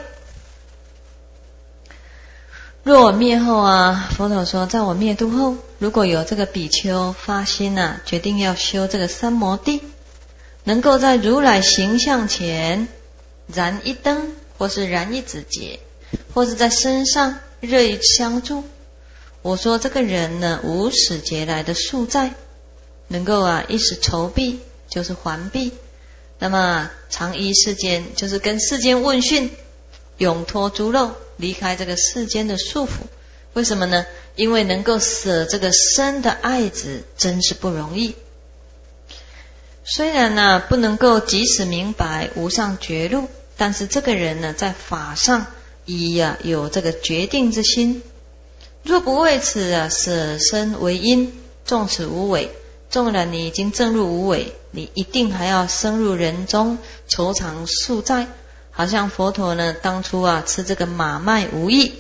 S1: 若我灭后啊，佛陀说，在我灭度后，如果有这个比丘发心啊，决定要修这个三摩地， 能够在如来形象前燃一灯，或是燃一指节，或是在身上热一香柱。我说这个人呢，无始劫来的宿债，能够啊一时筹毕，就是还毕。那么常依世间，就是跟世间问讯，永脱诸漏，离开这个世间的束缚。为什么呢？因为能够舍这个身的爱执，真是不容易。虽然呢、啊、不能够即时明白无上觉路，但是这个人呢，在法上已啊有这个决定之心。若不为此啊舍身为因，纵使无为，纵然你已经证入无为，你一定还要深入人中筹偿宿债。好像佛陀呢当初啊吃这个马麦无益。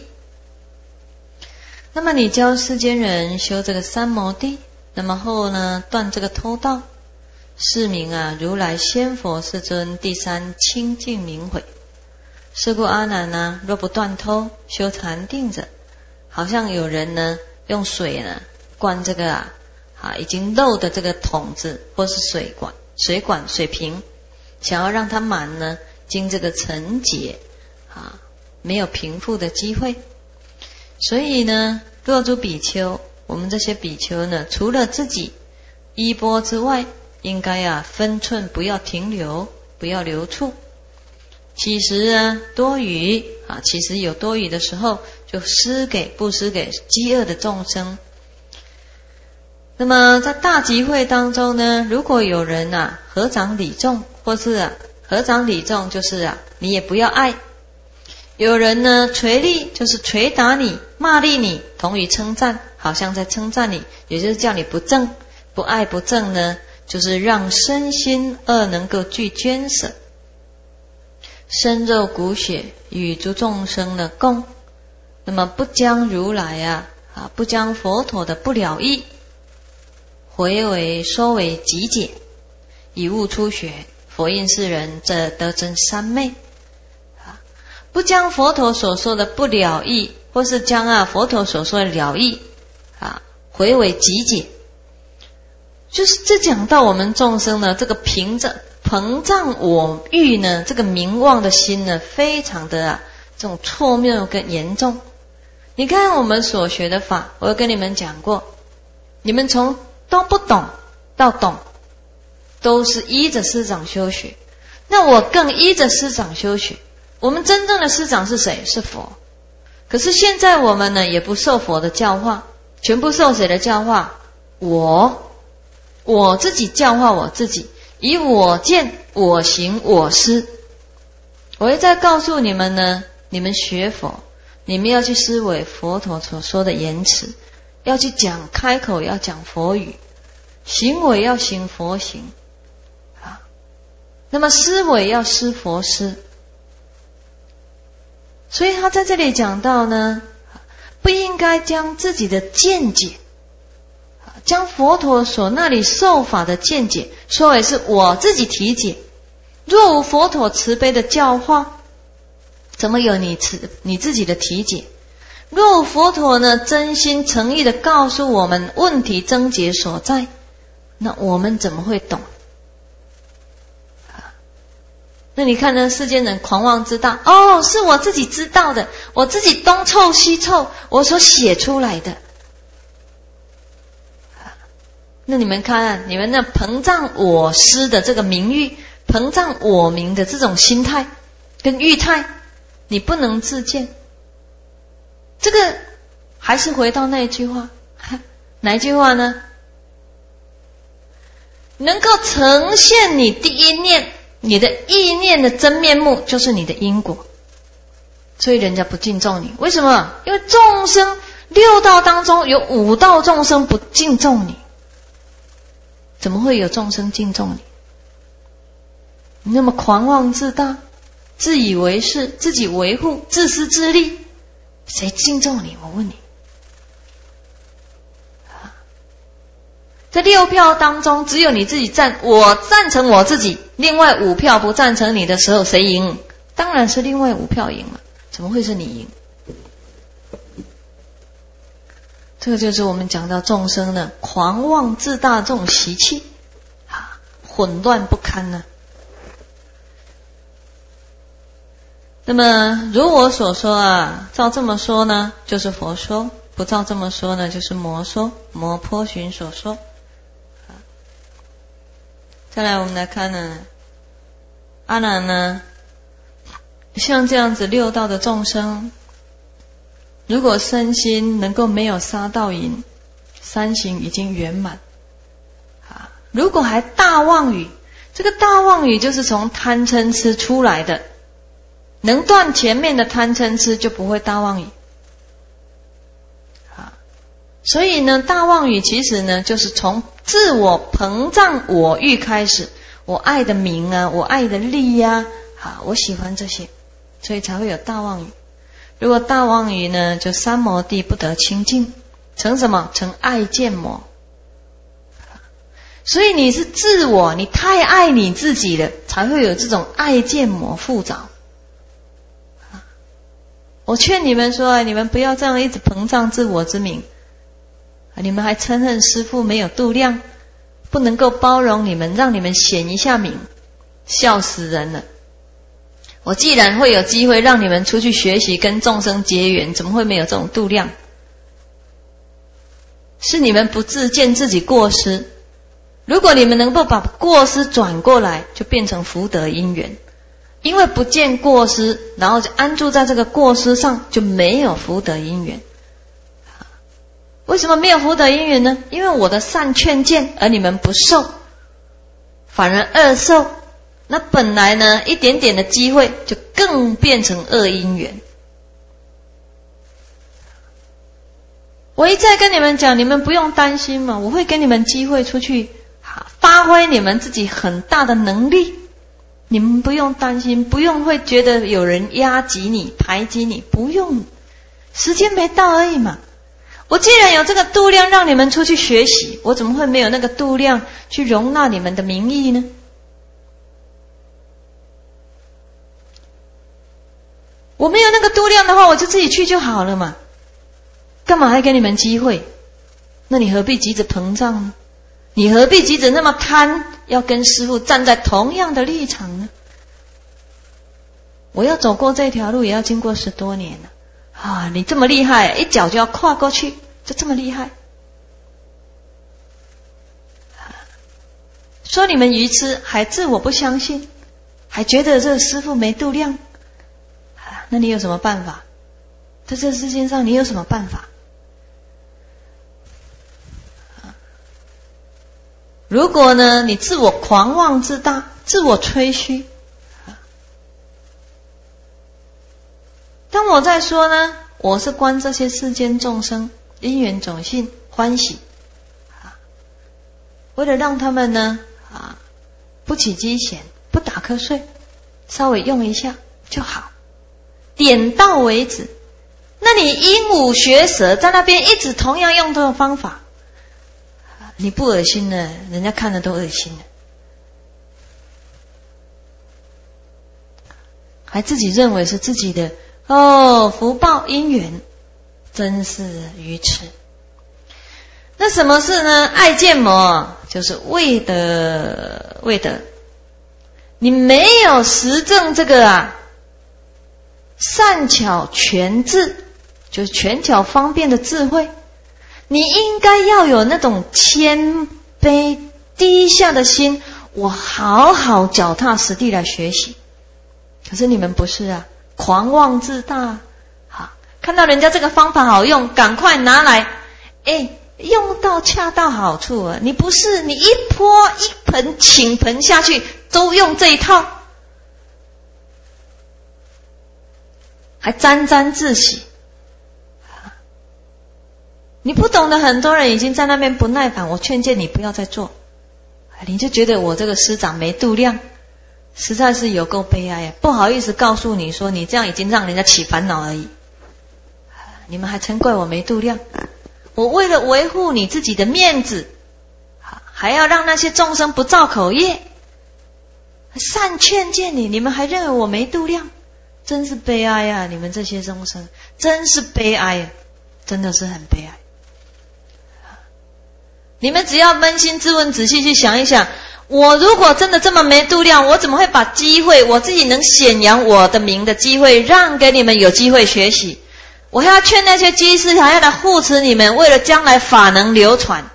S1: 那么你教世间人修这个三摩地，那么后呢断这个偷盗，是名啊如来仙佛世尊第三清净明慧。是故阿难呢，若不断偷修禅定者，好像有人呢用水呢灌这个啊啊已经漏的这个桶子或是水管水管水瓶，想要让它满呢，经这个沉劫啊没有平复的机会。所以呢，若诸比丘，我们这些比丘呢，除了自己衣钵之外，应该啊分寸不要停留，不要留处。其实啊多余啊，其实有多余的时候，就施给布施给饥饿的众生。那么在大集会当中呢，如果有人啊合掌礼众，或是啊合掌礼众，就是啊你也不要爱。有人呢捶力，就是捶打你骂励你，同于称赞，好像在称赞你，也就是叫你不正。不爱不正呢，就是让身心二能够具捐舍，身肉骨血与诸众生的共。那么不将如来啊啊不将佛陀的不了义回为说为极解，以悟初学，佛印世人则得真三昧。不将佛陀所说的不了义，或是将啊佛陀所说的了义啊回为极解，就是这讲到我们众生呢，这个凭着膨胀我欲呢，这个名望的心呢，非常的啊这种错谬跟严重。你看我们所学的法，我有跟你们讲过，你们从都不懂到懂，都是依着师长修学。那我更依着师长修学。我们真正的师长是谁？是佛。可是现在我们呢，也不受佛的教化，全部受谁的教化？我，我自己教化我自己，以我见、我行、我思。我会再告诉你们呢，你们学佛，你们要去思维佛陀所说的言辞，要去讲开口要讲佛语，行为要行佛行啊。那么思维要思佛思。所以他在这里讲到呢，不应该将自己的见解，将佛陀所那里受法的见解说为是我自己体解。若无佛陀慈悲的教化，怎么有你慈你自己的体解？若无佛陀呢真心诚意的告诉我们问题症结所在，那我们怎么会懂？那你看呢，世间人狂妄自大，哦，是我自己知道的，我自己东凑西凑，我所写出来的。那你们看，你们那膨胀我师的这个名誉，膨胀我名的这种心态跟欲态，你不能自见。这个还是回到那一句话，哪一句话呢？能够呈现你第一念，你的意念的真面目，就是你的因果。所以人家不敬重你，为什么？因为众生六道当中有五道众生不敬重你，怎么会有众生敬重你？你那么狂妄自大，自以为是，自己维护，自私自利，谁敬重你？我问你。这六票当中，只有你自己赞，我赞成我自己，另外五票不赞成你的时候，谁赢？当然是另外五票赢了，怎么会是你赢？这个就是我们讲到众生呢狂妄自大这种习气啊， 混乱不堪呢、啊。那么如我所说啊，照这么说呢就是佛说，不照这么说呢就是魔说，魔波旬所说。再来我们来看呢，阿难呢，像这样子六道的众生，如果身心能够没有杀盗淫，三行已经圆满啊。如果还大妄语，这个大妄语就是从贪嗔痴出来的，能断前面的贪嗔痴就不会大妄语啊。所以呢，大妄语其实呢就是从自我膨胀我欲开始，我爱的名啊，我爱的利啊，啊，我喜欢这些，所以才会有大妄语。如果大妄语呢，就三摩地不得清净，成什么？成爱见魔。所以你是自我，你太爱你自己了，才会有这种爱见魔附着。我劝你们说，你们不要这样一直膨胀自我之名，你们还嗔恨师父没有度量，不能够包容你们，让你们显一下名，笑死人了。我既然会有机会让你们出去学习跟众生结缘，怎么会没有这种度量？是你们不自见自己过失，如果你们能够把过失转过来，就变成福德因缘。因为不见过失，然后就安住在这个过失上，就没有福德因缘。为什么没有福德因缘呢？因为我的善劝谏，而你们不受，反而恶受。那本来呢，一点点的机会，就更变成恶因缘。我一再跟你们讲，你们不用担心嘛，我会给你们机会出去发挥你们自己很大的能力。你们不用担心，不用会觉得有人压挤你、排挤你，不用，时间没到而已嘛。我既然有这个度量让你们出去学习，我怎么会没有那个度量去容纳你们的名义呢？我没有那个度量的话，我就自己去就好了嘛，干嘛还给你们机会？那你何必急着膨胀呢？你何必急着那么贪，要跟师父站在同样的立场呢？我要走过这条路也要经过十多年了啊！你这么厉害，一脚就要跨过去，就这么厉害。说你们愚痴，还自我不相信，还觉得这个师父没度量，那你有什么办法？在这世界上你有什么办法？如果呢，你自我狂妄自大，自我吹嘘，当我在说呢，我是观这些世间众生因缘种性欢喜，为了让他们呢啊不起饥闲，不打瞌睡，稍微用一下就好，点到为止。那你鹦鹉学舌，在那边一直同样用这种方法，你不恶心呢，人家看了都恶心了，还自己认为是自己的哦福报因缘，真是愚痴。那什么是呢？爱见魔，就是为的为的，你没有实证这个啊善巧全智，就是全巧方便的智慧。你应该要有那种谦卑低下的心，我好好脚踏实地来学习。可是你们不是啊，狂妄自大，好，看到人家这个方法好用，赶快拿来，哎，用到恰到好处啊！你不是，你一泼一盆倾盆下去，都用这一套，还沾沾自喜。你不懂的，很多人已经在那边不耐烦，我劝诫你不要再做，你就觉得我这个师长没度量，实在是有够悲哀，不好意思告诉你说，你这样已经让人家起烦恼而已，你们还嗔怪我没度量。我为了维护你自己的面子，还要让那些众生不造口业，善劝诫你，你们还认为我没度量，真是悲哀啊！你们这些众生真是悲哀啊，真的是很悲哀。你们只要扪心自问，仔细去想一想， 我如果真的这么没度量，我怎么会把机会，我自己能显扬我的名的机会，让给你们有机会学习？我还要劝那些居士，还要来护持你们，为了将来法能流传。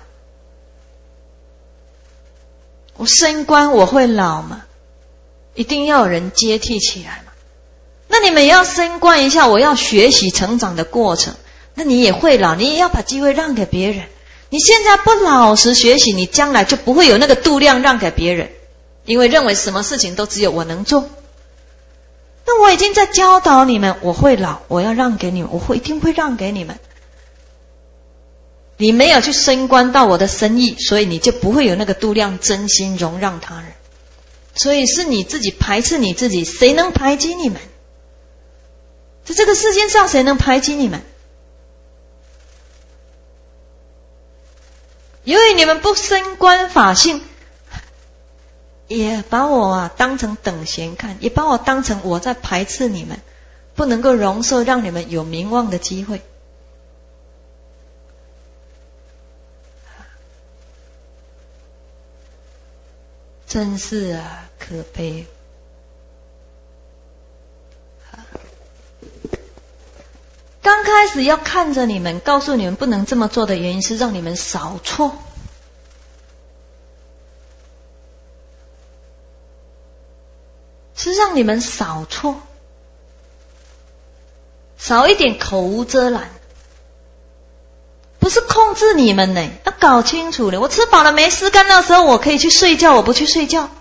S1: 我升官我会老吗？一定要有人接替起来嘛。那你们也要升官一下，我要学习成长的过程。那你也会老，你也要把机会让给别人。你现在不老实学习，你将来就不会有那个度量让给别人，因为认为什么事情都只有我能做。那我已经在教导你们，我会老，我要让给你们，我会一定会让给你们。你没有去升官到我的生意，所以你就不会有那个度量真心容让他人。所以是你自己排斥你自己，谁能排挤你们？在这个世界上谁能排挤你们？由于你们不升官法性，也把我啊当成等闲看，也把我当成我在排斥你们，不能够容受让你们有名望的机会。真是啊可悲。刚开始要看着你们，告诉你们不能这么做的原因是让你们少错。是让你们少错，少一点口无遮拦。不是控制你们呢，要搞清楚了。我吃饱了没事干的时候，我可以去睡觉，我不去睡觉。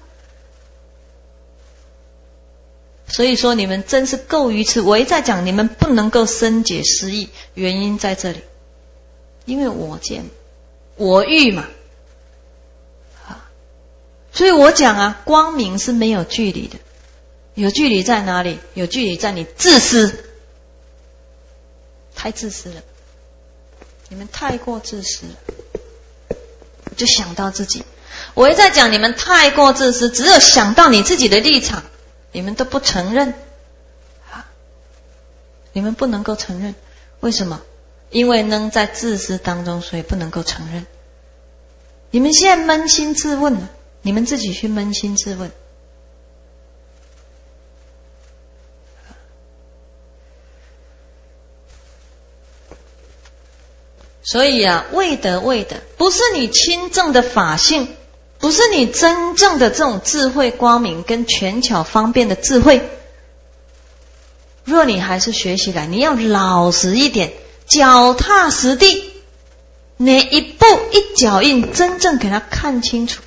S1: 所以说你们真是够愚痴。我一再讲你们不能够深解失义，原因在这里，因为我见我欲嘛。所以我讲啊，光明是没有距离的。有距离在哪里？有距离在你自私，太自私了，你们太过自私了，就想到自己。我一再讲你们太过自私，只有想到你自己的立场，你们都不承认，你们不能够承认。为什么？因为呢在自私当中，所以不能够承认。你们现在扪心自问了，你们自己去扪心自问。所以啊，未得未得，不是你亲正的法性，不是你真正的这种智慧光明跟权巧方便的智慧。若你还是学习来，你要老实一点，脚踏实地，哪一步一脚印，真正给他看清楚。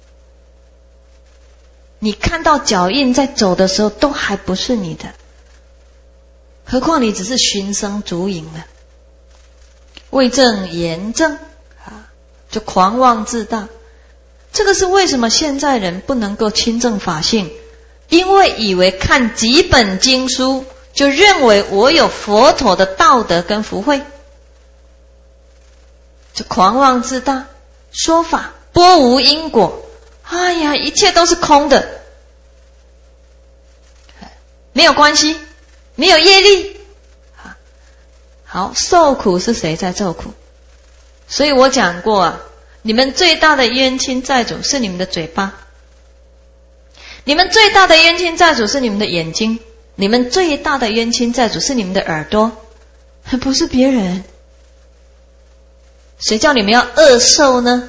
S1: 你看到脚印在走的时候，都还不是你的，何况你只是寻声逐影了。为正言正啊，就狂妄自大。这个是为什么现在人不能够亲证法性？因为以为看几本经书，就认为我有佛陀的道德跟福慧，就狂妄自大，说法波无因果。哎呀，一切都是空的，没有关系，没有业力。好，受苦是谁在受苦？所以我讲过啊，你们最大的冤亲债主是你们的嘴巴，你们最大的冤亲债主是你们的眼睛，你们最大的冤亲债主是你们的耳朵，不是别人。谁叫你们要恶受呢？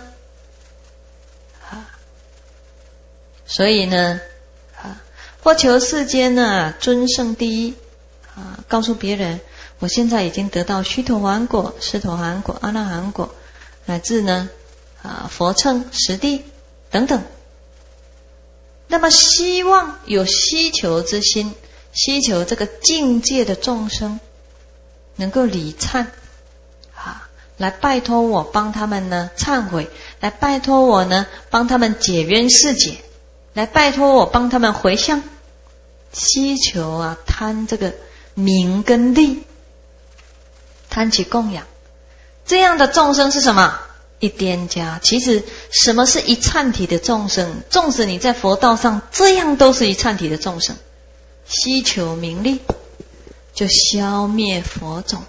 S1: 所以呢，或求世间呢尊胜第一啊，告诉别人我现在已经得到须陀洹果、斯陀含果、阿那含果，乃至呢啊佛乘、实地等等。那么希望有希求之心，希求这个境界的众生能够礼忏啊，来拜托我帮他们呢忏悔，来拜托我呢帮他们解冤释结，来拜托我帮他们回向，希求啊贪这个名跟利，贪起供养。这样的众生是什么？一颠家。其实什么是一忏体的众生？纵使你在佛道上这样都是一忏体的众生，希求名利就消灭佛种。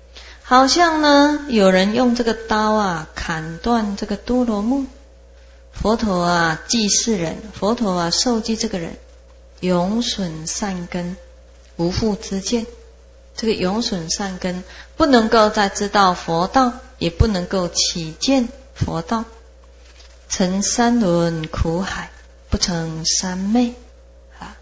S1: 好像呢有人用这个刀啊砍断这个多罗木佛陀啊记世人，佛陀啊受记这个人永损善根，无复知见。这个永损善根，不能够再知道佛道，也不能够起见佛道，成三轮苦海，不成三昧啊！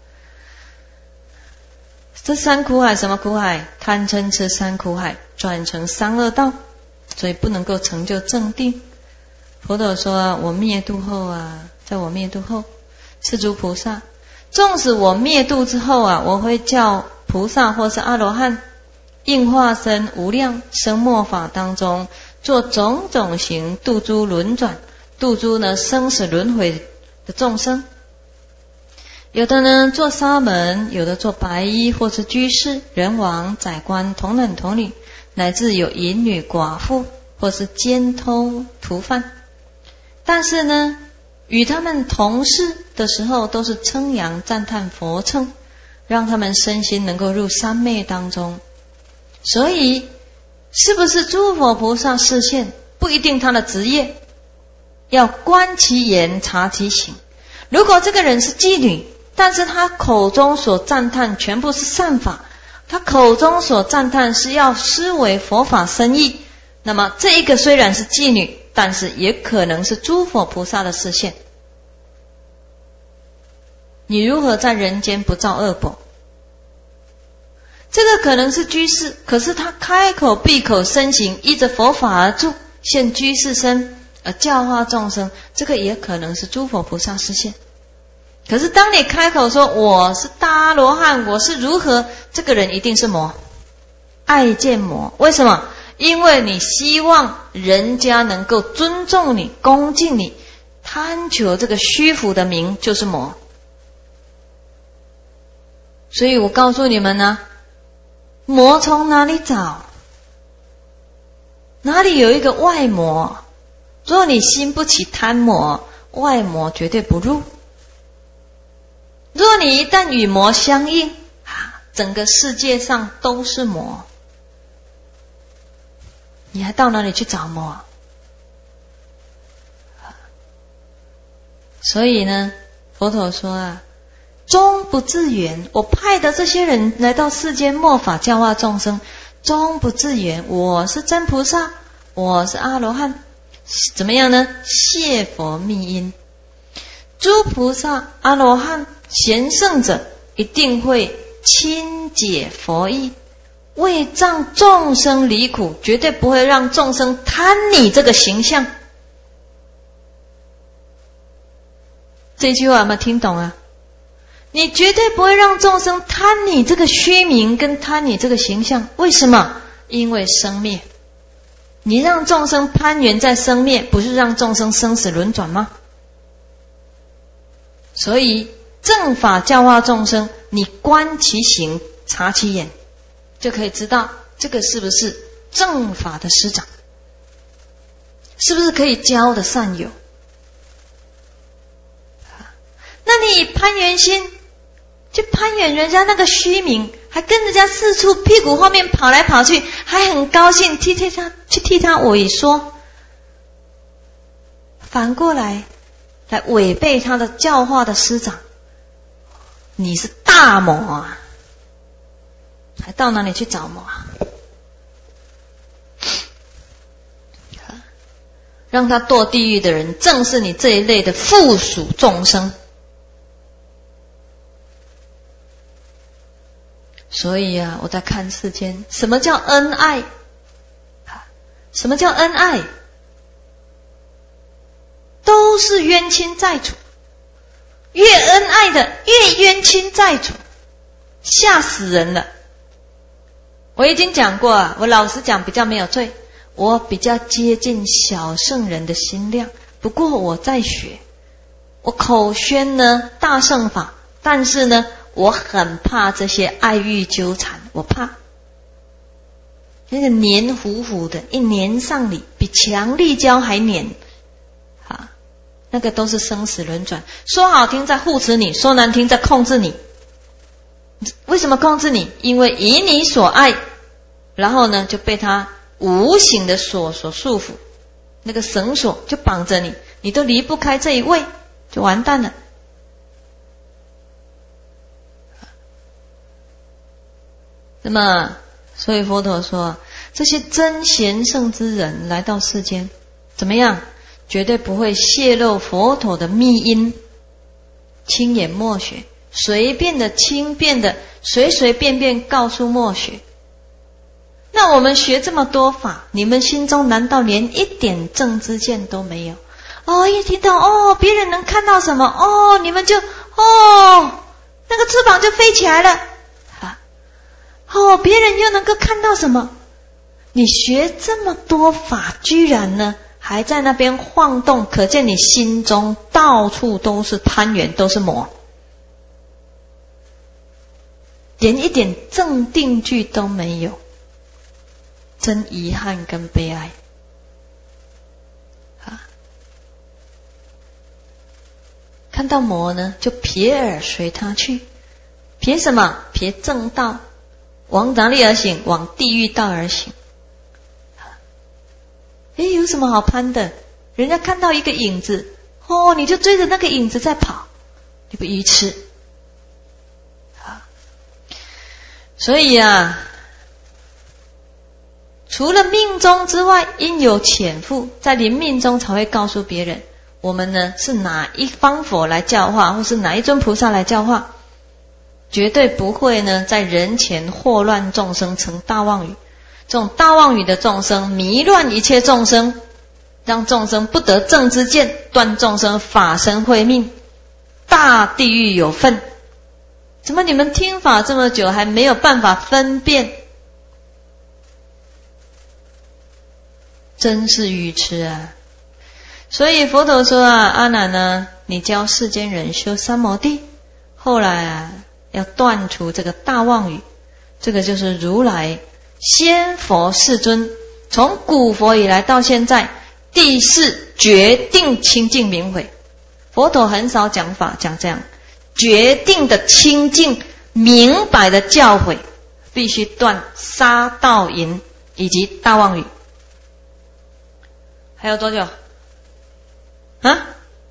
S1: 这三苦海什么苦海？贪嗔痴三苦海，转成三恶道，所以不能够成就正定。佛陀说啊，我灭度后啊，在我灭度后，是诸菩萨，纵使我灭度之后啊，我会叫菩萨或是阿罗汉应化身无量生末法当中，做种种行度诸轮转，度诸呢生死轮回的众生。有的呢做沙门，有的做白衣或是居士、人王、宰官、童男童女，乃至有淫女寡妇或是奸偷屠犯。但是呢与他们同事的时候，都是称扬赞叹佛乘，让他们身心能够入三昧当中。所以是不是诸佛菩萨示现，不一定他的职业，要观其言察其行。如果这个人是妓女，但是他口中所赞叹全部是善法，他口中所赞叹是要思维佛法深意，那么这一个虽然是妓女，但是也可能是诸佛菩萨的示现。你如何在人间不造恶果？这个可能是居士，可是他开口闭口身行依着佛法而住，现居士身而教化众生，这个也可能是诸佛菩萨示现。可是当你开口说我是大阿罗汉，我是如何，这个人一定是魔，爱见魔。为什么？因为你希望人家能够尊重你、恭敬你，贪求这个虚浮的名，就是魔。所以我告诉你们呢，魔从哪里找？哪里有一个外魔？若你心不起贪魔，外魔绝对不入。若你一旦与魔相应啊，整个世界上都是魔，你还到哪里去找魔？所以呢，佛陀说啊，终不自圆。我派的这些人来到世间末法教化众生，终不自圆。我是真菩萨，我是阿罗汉，怎么样呢？谢佛密因。诸菩萨、阿罗汉、贤圣者一定会亲解佛意，为障众生离苦，绝对不会让众生贪你这个形象。这句话有没有听懂啊？你绝对不会让众生贪你这个虚名跟贪你这个形象。为什么？因为生灭。你让众生攀缘在生灭，不是让众生生死轮转吗？所以正法教化众生，你观其行察其言，就可以知道这个是不是正法的师长，是不是可以教的善友。那你攀缘心去攀缘人家那个虚名，还跟人家四处屁股后面跑来跑去，还很高兴替他去替他萎缩，反过来来违背他的教化的师长，你是大魔啊，还到哪里去找魔啊？让他堕地狱的人，正是你这一类的附属众生。所以啊，我在看世间，什么叫恩爱？什么叫恩爱？都是冤亲债主，越恩爱的越冤亲债主，吓死人了。我已经讲过啊，我老实讲比较没有罪，我比较接近小圣人的心量。不过我在学，我口宣呢大乘法，但是呢我很怕这些爱欲纠缠，我怕那个黏糊糊的，一黏上你比强力胶还黏啊，那个都是生死轮转。说好听在护持你，说难听在控制你。为什么控制你？因为以你所爱，然后呢就被他无形的锁所束缚，那个绳索就绑着你， 你都离不开这一位，就完蛋了。那么所以佛陀说，这些真贤圣之人来到世间怎么样，绝对不会泄露佛陀的密因，轻言默学，随便的轻便的随随便便告诉默学。那我们学这么多法，你们心中难道连一点正知见都没有？哦，一听到哦别人能看到什么，哦你们就哦那个翅膀就飞起来了啊！哦别人又能够看到什么？你学这么多法，居然呢还在那边晃动，可见你心中到处都是攀缘，都是魔，连一点正定句都没有，真遗憾跟悲哀啊！看到魔呢，就撇耳随他去，撇什么？撇正道，往哪里而行？往地狱道而行。诶，有什么好攀的？人家看到一个影子，哦，你就追着那个影子在跑，你不愚痴啊！所以啊，除了命中之外，应有潜伏，在临命中才会告诉别人，我们呢是哪一方佛来教化，或是哪一尊菩萨来教化，绝对不会呢在人前祸乱众生，成大妄语。这种大妄语的众生迷乱一切众生，让众生不得正知见，断众生法身慧命，大地狱有份。怎么你们听法这么久还没有办法分辨？真是愚痴啊！所以佛陀说啊，阿难呢，你教世间人修三摩地，后来啊要断除这个大妄语，这个就是如来先佛世尊从古佛以来到现在第四决定清净明慧。佛陀很少讲法讲这样决定的清净明白的教诲，必须断杀盗淫以及大妄语。还有多久啊？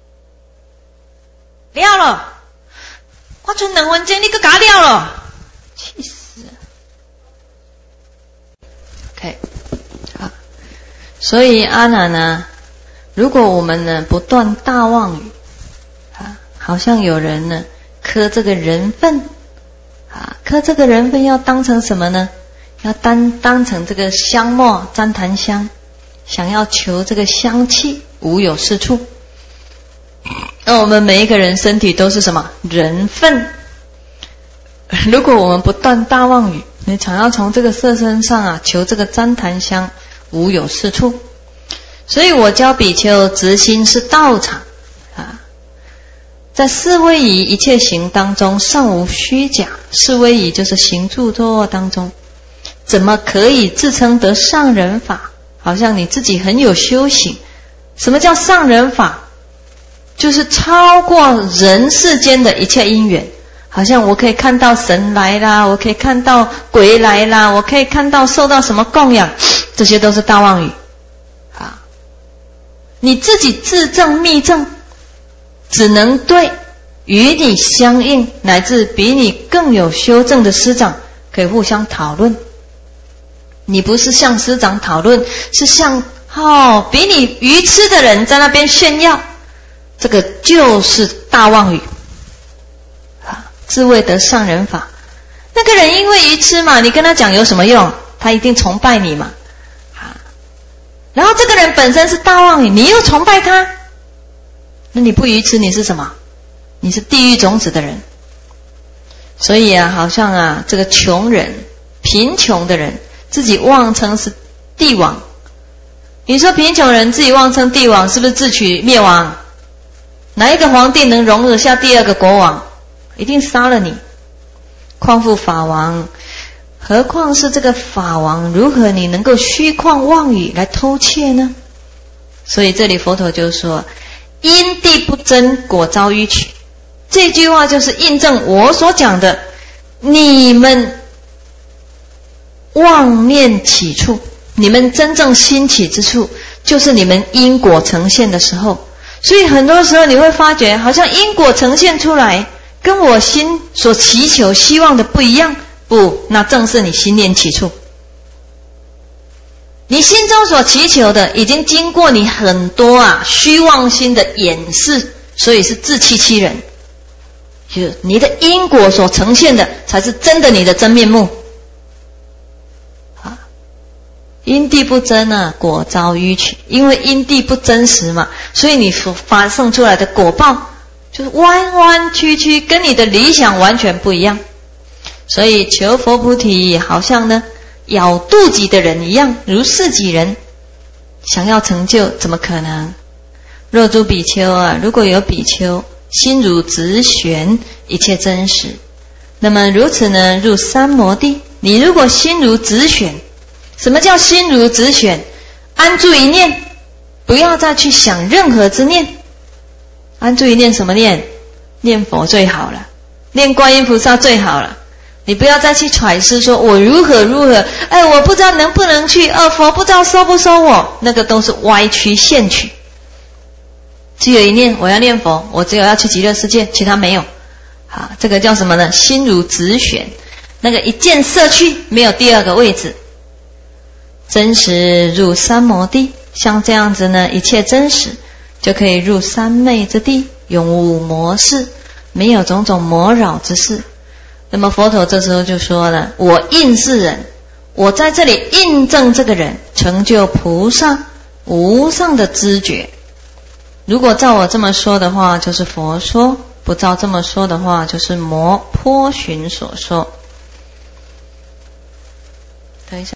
S1: 了了，我剩两分钟你还给我了了，气死了。OK， 好，所以阿难呢，如果我们呢不断大妄语啊，好像有人呢磕这个人分啊，磕这个人分要当成什么呢？要当当成这个香末旃檀香，想要求这个香气，无有是处。那我们每一个人身体都是什么？人分。如果我们不断大妄语，你想要从这个色身上啊求这个旃檀香，无有是处。所以我教比丘直心是道场啊，在四威仪一切行当中尚无虚假。四威仪就是行住坐卧当中，怎么可以自称得上人法？好像你自己很有修行。什么叫上人法？就是超过人世间的一切因缘，好像我可以看到神来啦，我可以看到鬼来啦，我可以看到受到什么供养，这些都是大妄语啊！你自己自证密证，只能对与你相应乃至比你更有修正的师长可以互相讨论。你不是向师长讨论，是向哦比你愚痴的人在那边炫耀，这个就是大妄语啊！自谓得上人法，那个人因为愚痴嘛，你跟他讲有什么用？他一定崇拜你嘛啊！然后这个人本身是大妄语，你又崇拜他，那你不愚痴，你是什么？你是地狱种子的人。所以啊，好像啊，这个穷人、贫穷的人自己妄称是帝王，你说贫穷人自己妄称帝王，是不是自取灭亡？哪一个皇帝能容得下第二个国王？一定杀了你。况复法王，何况是这个法王，如何你能够虚旷妄语来偷窃呢？所以这里佛陀就说，因地不真，果遭迂曲。这句话就是印证我所讲的，你们妄念起处，你们真正兴起之处，就是你们因果呈现的时候。 所以很多时候你会发觉，好像因果呈现出来，跟我心所祈求、希望的不一样。不，那正是你心念起处。你心中所祈求的，已经经过你很多啊虚妄心的掩饰，所以是自欺欺人。就你的因果所呈现的，才是真的你的真面目。啊，因地不真啊，果遭迂曲。因为因地不真实嘛，所以你所发生出来的果报，就是弯弯曲曲，跟你的理想完全不一样。所以求佛菩提，好像呢咬肚己的人一样，如是己人，想要成就，怎么可能？若诸比丘啊，如果有比丘心如直悬，一切真实，那么如此呢，入三摩地。你如果心如直悬，什么叫心如直悬？安住一念，不要再去想任何之念。安住一念什么念？念佛最好了，念观音菩萨最好了。你不要再去揣思说我如何如何，哎，我不知道能不能去，呃，佛不知道收不收我，那个都是歪曲现曲。只有一念，我要念佛，我只有要去极乐世界，其他没有。好，这个叫什么呢？心如直悬，那个一箭射去，没有第二个位置。真实入三摩地，像这样子呢，一切真实就可以入三昧之地，永无魔事，没有种种魔扰之事。那么佛陀这时候就说了，我应是人，我在这里印证这个人成就菩萨无上的知觉。如果照我这么说的话，就是佛说；不照这么说的话，就是魔颇寻所说。等一下。